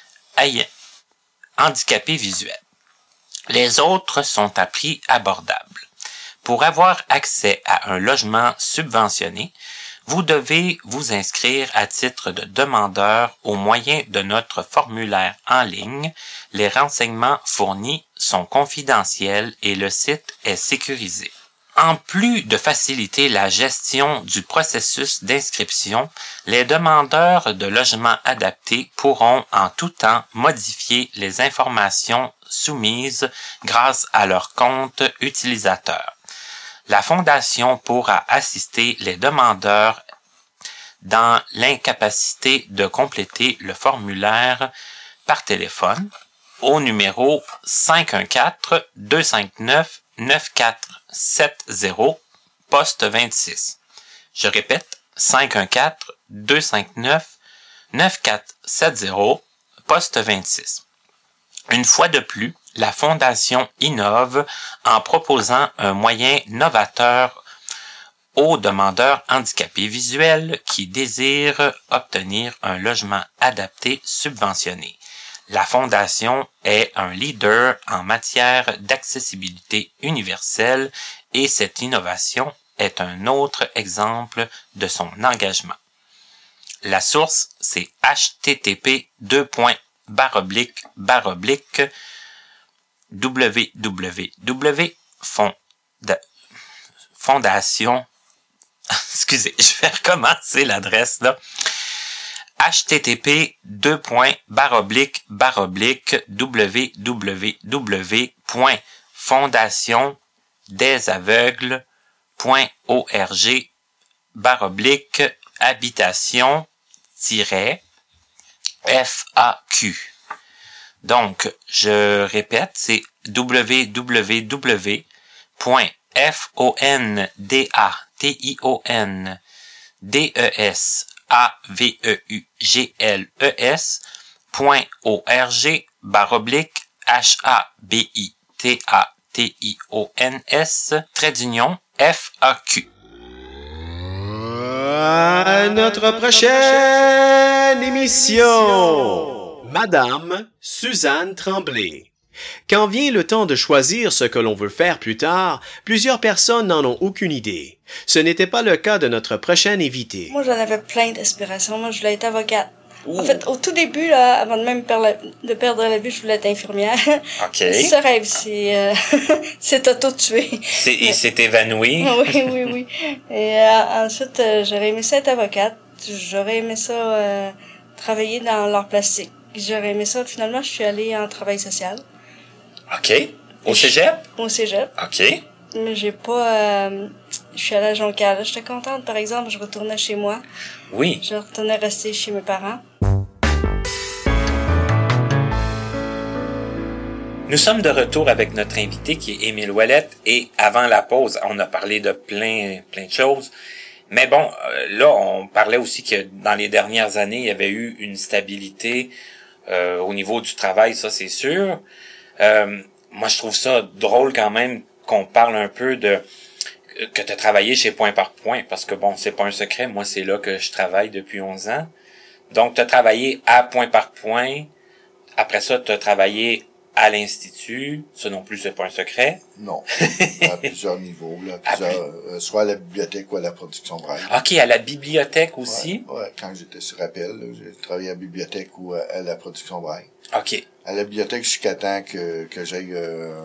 handicapés visuels. Les autres sont à prix abordable. Pour avoir accès à un logement subventionné, vous devez vous inscrire à titre de demandeur au moyen de notre formulaire en ligne. Les renseignements fournis sont confidentiels et le site est sécurisé. En plus de faciliter la gestion du processus d'inscription, les demandeurs de logements adaptés pourront en tout temps modifier les informations soumises grâce à leur compte utilisateur. La Fondation pourra assister les demandeurs dans l'incapacité de compléter le formulaire par téléphone au numéro cinq un quatre, deux cinq neuf, neuf quatre sept zéro, poste vingt-six. Je répète, cinq un quatre, deux cinq neuf, neuf quatre sept zéro, poste vingt-six. Une fois de plus, la Fondation innove en proposant un moyen novateur aux demandeurs handicapés visuels qui désirent obtenir un logement adapté subventionné. La Fondation est un leader en matière d'accessibilité universelle et cette innovation est un autre exemple de son engagement. La source, c'est h t t p deux points barre oblique barre oblique w w w point fondation excusez, je vais recommencer l'adresse là. h t t p deux points barre oblique barre oblique w w w point fondation des aveugles point org barre oblique habitation tiret F A Q. Donc, je répète, c'est w w w point fondation des aveugles point org barre oblique habitations trait d'union F A Q. À notre prochaine émission, Madame Suzanne Tremblay. Quand vient le temps de choisir ce que l'on veut faire plus tard, plusieurs personnes n'en ont aucune idée. Ce n'était pas le cas de notre prochaine invitée. Moi, j'en avais plein d'aspirations. Moi, je voulais être avocate. Ouh. En fait, au tout début, là, avant de même perdre la, de perdre la vue, je voulais être infirmière. OK. Ce rêve, c'est, euh, c'est auto-tué. C'est, il s'est évanoui. Oui, oui, oui. Et euh, ensuite, euh, j'aurais aimé ça être avocate. J'aurais aimé ça euh, travailler dans l'art plastique. J'aurais aimé ça. Finalement, je suis allée en travail social. OK. Au cégep? Au cégep. OK. Mais j'ai pas... Euh, je suis allée à Jonquière. J'étais contente, par exemple, je retournais chez moi. Oui. Je retournais rester chez mes parents. Nous sommes de retour avec notre invité qui est Émile Ouellette et avant la pause, on a parlé de plein plein de choses. Mais bon, là, on parlait aussi que dans les dernières années, il y avait eu une stabilité euh, au niveau du travail, ça c'est sûr. Euh, moi, je trouve ça drôle quand même qu'on parle un peu de que tu as travaillé chez Point par Point, parce que bon, c'est pas un secret, moi c'est là que je travaille depuis onze ans. Donc, tu as travaillé à Point par Point, après ça, tu as travaillé à l'Institut, ça non plus, c'est pas un secret. Non, à plusieurs niveaux, là, à plusieurs, euh, soit à la bibliothèque ou à la production braille. OK, à la bibliothèque aussi? Ouais, ouais, quand j'étais sur Appel, là, j'ai travaillé à la bibliothèque ou à, à la production braille. OK. À la bibliothèque, jusqu'à temps que, que j'aille... Euh,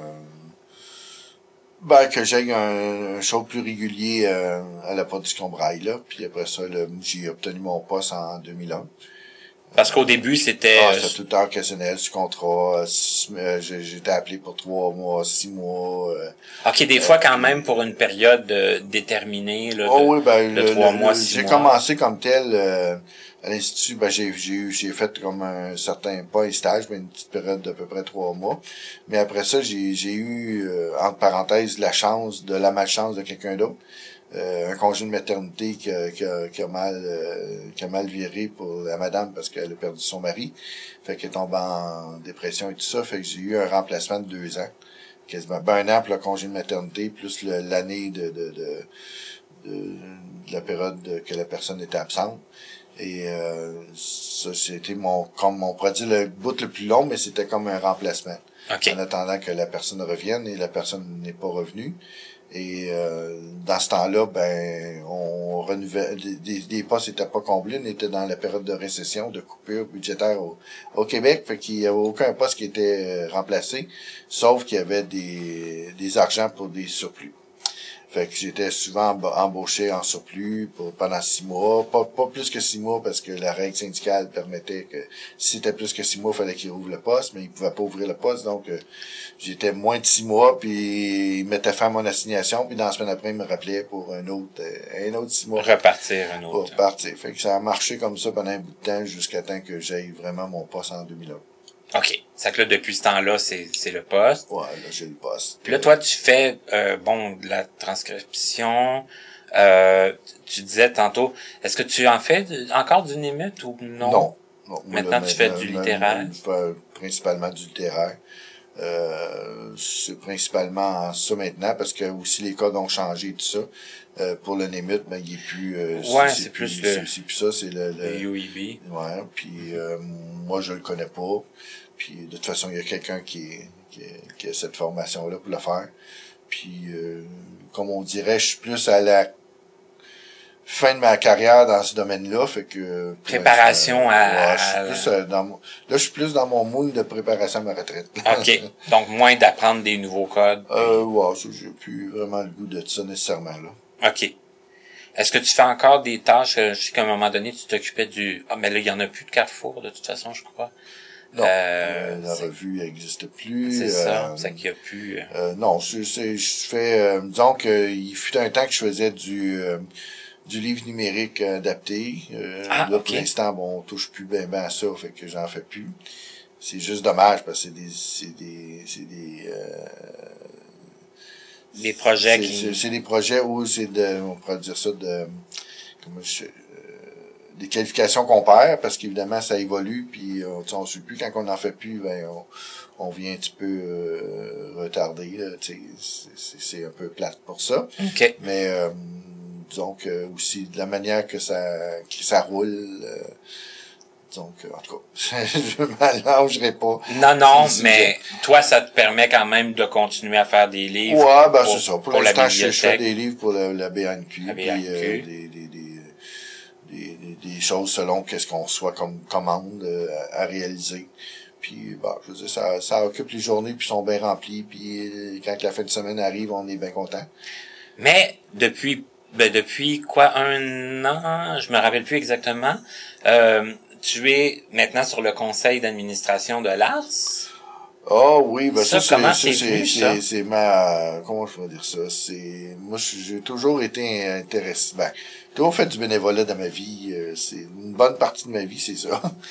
ben, que j'aille un, un show plus régulier euh, à la production braille, là. Puis après ça, là, j'ai obtenu mon poste en deux mille un. Parce qu'au début, c'était... Ah, c'était tout le temps occasionnel, sur contrat. Euh, j'étais appelé pour trois mois, six mois. Euh, OK, des euh, fois, quand même, pour une période euh, déterminée, là, de, oh oui, ben, de le, trois le, mois, le, six j'ai mois. J'ai commencé comme tel euh, à l'Institut. Ben, j'ai, j'ai, j'ai fait comme un certain, pas un stage, mais une petite période d'à peu près trois mois. Mais après ça, j'ai, j'ai eu, euh, entre parenthèses, la chance, de la malchance de quelqu'un d'autre. Euh, un congé de maternité qui a, qui a, qui a mal euh, qui a mal viré pour la madame parce qu'elle a perdu son mari. Fait qu'elle est tombée en dépression et tout ça. Fait que j'ai eu un remplacement de deux ans. Quasiment ben, un an pour le congé de maternité, plus le, l'année de, de, de, de, de la période de, que la personne était absente. Et euh, ça, c'était mon, comme on pourrait dire, le bout le plus long, mais c'était comme un remplacement. Okay. En attendant que la personne revienne, et la personne n'est pas revenue. Et euh, dans ce temps-là, ben, on renouvelle, des, des postes n'étaient pas comblés, on était dans la période de récession, de coupure budgétaire au, au Québec, fait qu'il y avait aucun poste qui était remplacé, sauf qu'il y avait des, des argents pour des surplus. Fait que j'étais souvent embauché en surplus pour, pendant six mois, pas, pas plus que six mois parce que la règle syndicale permettait que si c'était plus que six mois, il fallait qu'il ouvre le poste, mais il pouvait pas ouvrir le poste, donc euh, j'étais moins de six mois, puis il mettait fin à mon assignation, puis dans la semaine après, il me rappelait pour un autre euh, un autre six mois. Repartir un autre. Pour repartir. Fait que ça a marché comme ça pendant un bout de temps jusqu'à temps que j'aille vraiment mon poste en deux mille un. OK. C'est que là, depuis ce temps-là, c'est, c'est le poste. Ouais, là, j'ai le poste. Puis là, toi, tu fais, euh, bon, de la transcription. Euh, tu disais tantôt, est-ce que tu en fais de, encore du Némut ou non? Non. non maintenant, là, tu fais du littéraire? Je fais principalement du littéraire. Euh, c'est principalement ça maintenant, parce que aussi les codes ont changé et tout ça. Euh, pour le Némut, ben, il est plus... Euh, ouais, c'est, c'est, c'est plus, plus le... C'est, c'est plus ça, c'est le... le, le U I B. Ouais, puis euh, moi, je le connais pas. Puis de toute façon, il y a quelqu'un qui, est, qui, est, qui a cette formation-là pour le faire. Puis, euh, comme on dirait, je suis plus à la fin de ma carrière dans ce domaine-là, fait que... Préparation à... Ouais, je suis plus euh, dans mon, là, je suis plus dans mon moule de préparation à ma retraite. OK. Donc, moins d'apprendre des nouveaux codes. Euh, ouais, ça, j'ai plus vraiment le goût de ça nécessairement, là. OK. Est-ce que tu fais encore des tâches? Je sais qu'à un moment donné, tu t'occupais du... Ah, mais là, il y en a plus de Carrefour, de toute façon, je crois. Non, euh, la revue n'existe plus. C'est euh, ça, c'est qu'il n'y a plus... Euh... Euh, non, c'est, c'est, je fais... Euh, disons qu'il fut un temps que je faisais du... Euh, du livre numérique adapté. Euh, ah, là, okay. Pour l'instant, bon, on touche plus bien ben à ça, fait que j'en fais plus. C'est juste dommage, parce que c'est des... C'est des... C'est des... Euh, des projets c'est, qui... C'est, c'est des projets où c'est de... On pourrait dire ça de... Comment je... des qualifications qu'on perd, parce qu'évidemment, ça évolue, puis on ne sait plus. Quand on n'en fait plus, ben on, on vient un petit peu euh, retardé. Là, c'est, c'est, c'est un peu plate pour ça. Okay. Mais euh, disons que aussi, de la manière que ça que ça roule, euh, disons que, en tout cas, je ne m'allongerai pas. Non, non, mais toi, ça te permet quand même de continuer à faire des livres. Ouais, ben pour, c'est ça. Pour, pour l'instant, la je, je fais des livres pour la, la B A N Q. La B A N Q. Puis, euh, des, des, des Des, des, des choses selon qu'est-ce qu'on soit comme commande euh, à, à réaliser. Puis, bah, je veux dire, ça, ça occupe les journées, puis sont bien remplies, puis euh, quand la fin de semaine arrive, on est bien content. Mais depuis, ben depuis quoi, un an, je me rappelle plus exactement, euh, tu es maintenant sur le conseil d'administration de l'A R S. Ah oh, oui, ben ça, ça, comment c'est, c'est, ça, venu, c'est, ça? c'est, c'est ma, comment je vais dire ça, c'est, moi, j'ai toujours été intéressé, ben, j'ai toujours fait du bénévolat dans ma vie, euh, c'est une bonne partie de ma vie, c'est ça.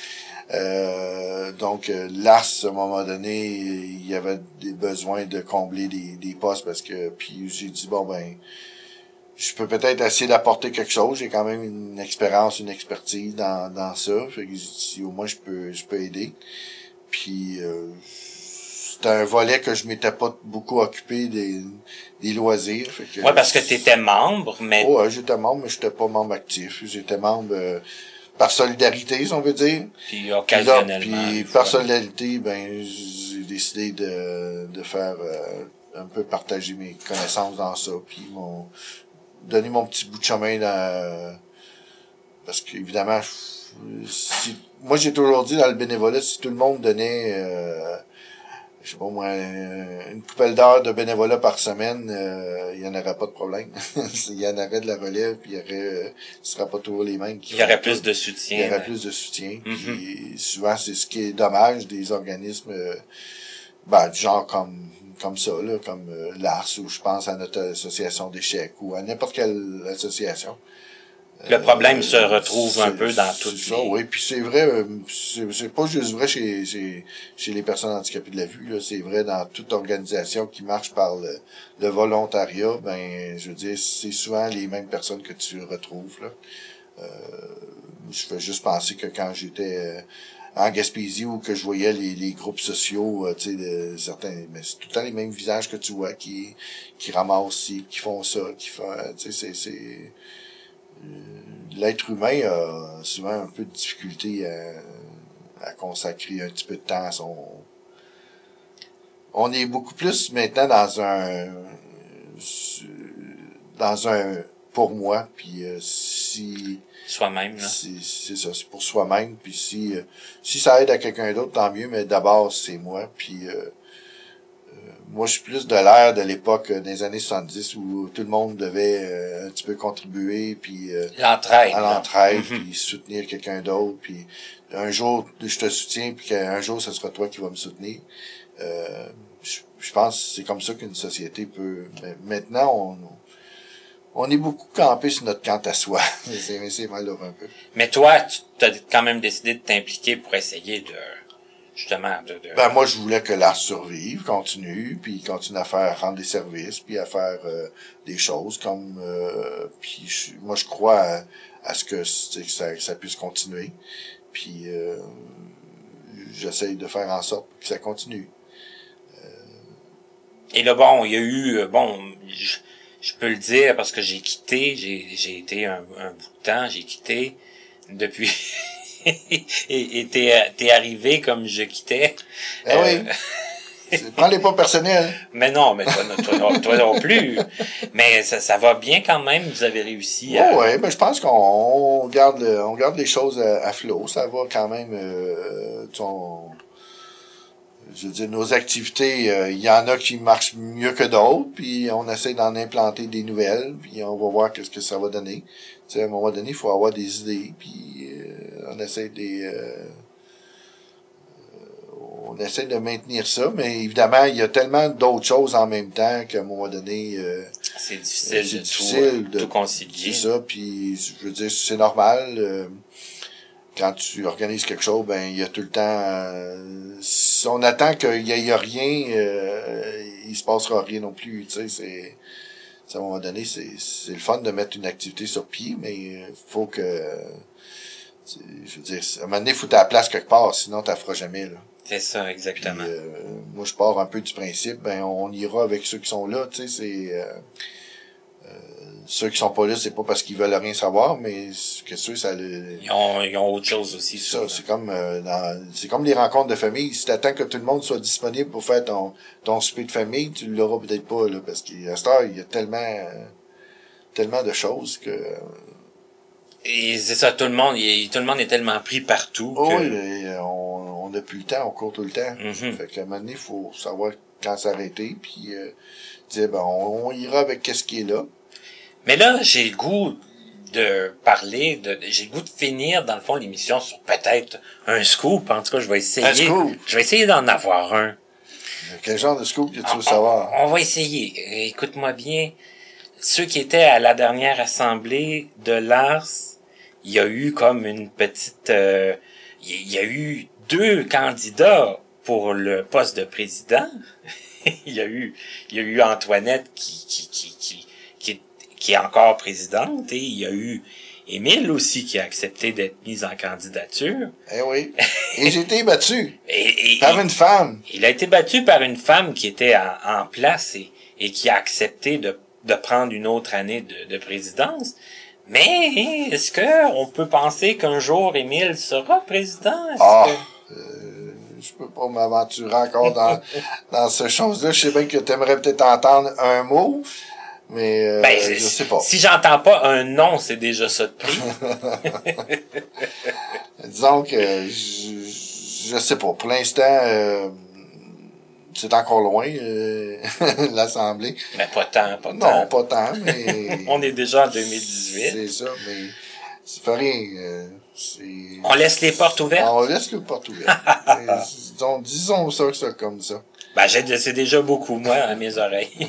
Euh, donc, euh, l'A R S, à un moment donné, il y avait des besoins de combler des, des postes parce que, puis j'ai dit, bon, ben, je peux peut-être essayer d'apporter quelque chose. J'ai quand même une expérience, une expertise dans, dans ça. Fait que j'ai dit, si au moins je peux, je peux aider. Puis, euh, c'était un volet que je m'étais pas beaucoup occupé des, des loisirs. Fait que, ouais, parce que t'étais membre, mais... Oh, ouais, j'étais membre, mais j'étais pas membre actif. J'étais membre euh, par solidarité, si on veut dire. Puis occasionnellement. Puis, là, puis par solidarité, ben, j'ai décidé de, de faire euh, un peu partager mes connaissances dans ça. Puis mon donner mon petit bout de chemin dans, parce qu'évidemment, si, moi j'ai toujours dit dans le bénévolat, si tout le monde donnait euh, je sais pas moi, une coupelle d'heures de bénévolat par semaine, euh, il y en aurait pas de problème. Il y en aurait de la relève, puis il y aurait, euh, ce sera pas toujours les mêmes qui il y aurait tout. plus de soutien. Il y aurait mais... plus de soutien. Mm-hmm. Puis souvent, c'est ce qui est dommage des organismes, euh, ben, du genre comme, comme ça, là, comme euh, l'A R S, ou je pense à notre association d'échecs, ou à n'importe quelle association. Le problème euh, se retrouve c'est, un peu dans toutes ça, les... oui, puis c'est vrai, c'est, c'est pas juste vrai chez, chez, chez les personnes handicapées de la vue, là, c'est vrai dans toute organisation qui marche par le, le volontariat, ben, je veux dire, c'est souvent les mêmes personnes que tu retrouves, là. Euh, je fais juste penser que quand j'étais euh, en Gaspésie ou que je voyais les, les groupes sociaux, euh, tu sais, de certains, mais c'est tout le temps les mêmes visages que tu vois qui, qui ramassent, qui font ça, qui font, tu sais, c'est, c'est, l'être humain a souvent un peu de difficulté à, à consacrer un petit peu de temps à son... On est beaucoup plus maintenant dans un... dans un pour moi, puis euh, si... Soi-même, là. C'est, c'est ça, c'est pour soi-même, puis si, euh, si ça aide à quelqu'un d'autre, tant mieux, mais d'abord, c'est moi, puis... Euh, moi, je suis plus de l'ère de l'époque euh, des années soixante-dix où tout le monde devait euh, un petit peu contribuer, puis euh, l'entraide, à l'entraide, mm-hmm. puis soutenir quelqu'un d'autre, puis un jour, je te soutiens, puis qu'un jour, ce sera toi qui vas me soutenir. Euh, je, je pense que c'est comme ça qu'une société peut... Mais maintenant, on, on est beaucoup campé sur notre quant à soi. c'est, c'est malheureux un peu. Mais toi, tu as quand même décidé de t'impliquer pour essayer de... justement de, de... Ben moi je voulais que l'art survive, continue, puis continue à faire rendre des services, puis à faire euh, des choses comme euh, puis je, moi je crois à, à ce que, que ça, ça puisse continuer, puis euh, j'essaye de faire en sorte que ça continue. Euh... Et là bon, il y a eu bon, je, je peux le dire parce que j'ai quitté, j'ai j'ai été un, un bout de temps, j'ai quitté depuis. et et t'es, t'es arrivé comme je quittais. Ben euh... oui. Prends-les pas personnels. Mais non, mais toi, toi, toi, toi non plus. Mais ça, ça va bien quand même. Vous avez réussi à... Oh ouais, mais je pense qu'on on garde, on garde les choses à, à flot. Ça va quand même. Euh, ton, je veux dire, nos activités, il euh, y en a qui marchent mieux que d'autres. Puis on essaie d'en implanter des nouvelles. Puis on va voir qu'est-ce que ça va donner. Tu sais, à un moment donné, il faut avoir des idées. Puis euh, on essaie des... Euh, on essaie de maintenir ça, mais évidemment, il y a tellement d'autres choses en même temps qu'à un moment donné... Euh, c'est difficile, euh, c'est de, difficile tout, de tout concilier. C'est ça, puis je veux dire, c'est normal. Euh, quand tu organises quelque chose, ben il y a tout le temps... Euh, si on attend qu'il y ait rien, euh, il se passera rien non plus, tu sais, c'est... À un moment donné, c'est, c'est le fun de mettre une activité sur pied, mais il faut que... Je veux dire, à un moment donné, il faut ta place quelque part, sinon tu la feras jamais, là. C'est ça, exactement. Puis, euh, moi, je pars un peu du principe, ben on ira avec ceux qui sont là, tu sais, c'est... Euh, euh, ceux qui sont pas là, c'est pas parce qu'ils veulent rien savoir, mais que ceux, ça le... Ils ont, ils ont autre chose aussi. C'est ça, c'est comme euh, dans, c'est comme les rencontres de famille. Si t'attends que tout le monde soit disponible pour faire ton, ton souper de famille, tu l'auras peut-être pas, là, parce qu'à cette heure, il y a tellement, euh, tellement de choses que... Euh, et c'est ça, tout le monde, il, tout le monde est tellement pris partout. Oh, que... oui, on, on n'a plus le temps, on court tout le temps. Mm-hmm. Fait qu'à un moment donné, il faut savoir quand s'arrêter, puis euh, dire, ben, on, on ira avec qu'est-ce qui est là. Mais là, j'ai le goût de parler, de, j'ai le goût de finir, dans le fond, l'émission sur peut-être un scoop. En tout cas, je vais essayer. Un scoop? Je vais essayer d'en avoir un. Quel genre de scoop que tu on, veux savoir? On, on va essayer. Écoute-moi bien. Ceux qui étaient à la dernière assemblée de l'A R S, il y a eu comme une petite... Euh, il y a eu deux candidats pour le poste de président. il y a eu, il y a eu Antoinette qui, qui, qui, qui, qui, est, qui est encore présidente, et il y a eu Émile aussi qui a accepté d'être mise en candidature. Eh oui. Et j'ai été battu. et, et, par une femme. Il a été battu par une femme qui était en, en place et, et qui a accepté de, de prendre une autre année de, de présidence. Mais est-ce que on peut penser qu'un jour Émile sera président? Est-ce Ah, que... euh, je peux pas m'aventurer encore dans dans ce chose-là. Je sais bien que t'aimerais peut-être entendre un mot, mais euh, ben, je sais pas. Si j'entends pas un non, c'est déjà ça de prix. Disons que je, je sais pas. Pour l'instant, euh, c'est encore loin, euh, l'Assemblée. Mais pas tant, pas tant. Non, pas tant, mais... On est déjà en deux mille dix-huit. C'est ça, mais ça fait rien. Euh, c'est... On laisse les portes ouvertes? On laisse les portes ouvertes. Mais, disons, disons ça, ça comme ça. Ben, j'ai, c'est déjà beaucoup, moi, à mes oreilles.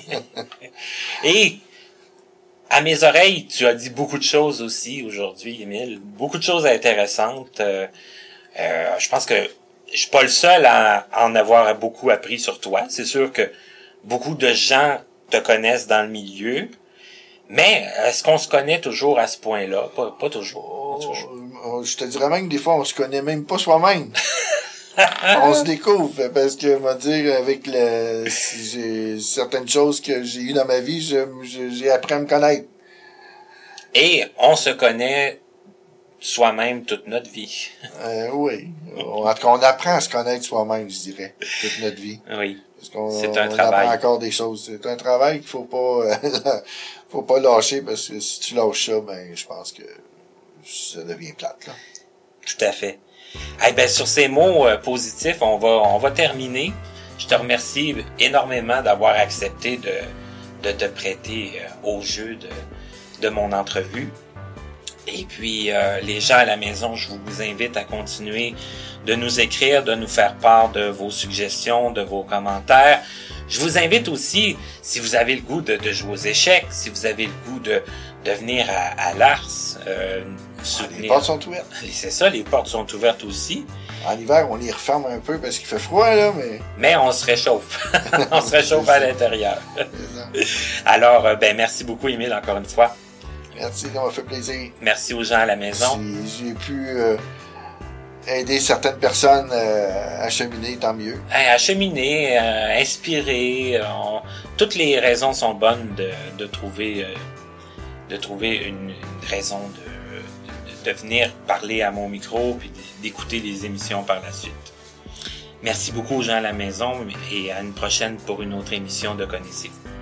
Et, à mes oreilles, tu as dit beaucoup de choses aussi aujourd'hui, Émile. Beaucoup de choses intéressantes. Euh, euh, je pense que je suis pas le seul à en avoir beaucoup appris sur toi. C'est sûr que beaucoup de gens te connaissent dans le milieu. Mais, est-ce qu'on se connaît toujours à ce point-là? Pas, pas toujours. Pas toujours. Oh, je te dirais même que des fois, on se connaît même pas soi-même. On se découvre, parce que, moi dire, avec le, si j'ai certaines choses que j'ai eues dans ma vie, je, je, j'ai appris à me connaître. Et on se connaît soi-même toute notre vie. Euh, oui. En tout cas, on apprend à se connaître soi-même, je dirais, toute notre vie. Oui. Parce qu'on, c'est un on travail. apprend encore des choses. C'est un travail qu'il faut pas, faut pas lâcher, parce que si tu lâches ça, ben, je pense que ça devient plate, là. Tout à fait. Eh ben, sur ces mots euh, positifs, on va, on va terminer. Je te remercie énormément d'avoir accepté de, de te prêter euh, au jeu de, de mon entrevue. Et puis, euh, les gens à la maison, je vous invite à continuer de nous écrire, de nous faire part de vos suggestions, de vos commentaires. Je vous invite aussi, si vous avez le goût de, de jouer aux échecs, si vous avez le goût de, de venir à, à l'Ars, euh, soutenir... Les portes sont ouvertes. C'est ça, les portes sont ouvertes aussi. En hiver, on les referme un peu parce qu'il fait froid, là, mais... Mais on se réchauffe. on se réchauffe à l'intérieur. Alors, euh, ben, merci beaucoup, Émile, encore une fois. Merci, ça m'a fait plaisir. Merci aux gens à la maison. Si j'ai pu euh, aider certaines personnes euh, à cheminer, tant mieux. Hey, à cheminer, euh, inspirer, euh, on... toutes les raisons sont bonnes de, de trouver, euh, de trouver une, une raison de, de, de venir parler à mon micro puis d'écouter les émissions par la suite. Merci beaucoup aux gens à la maison et à une prochaine pour une autre émission de Connaissez-vous.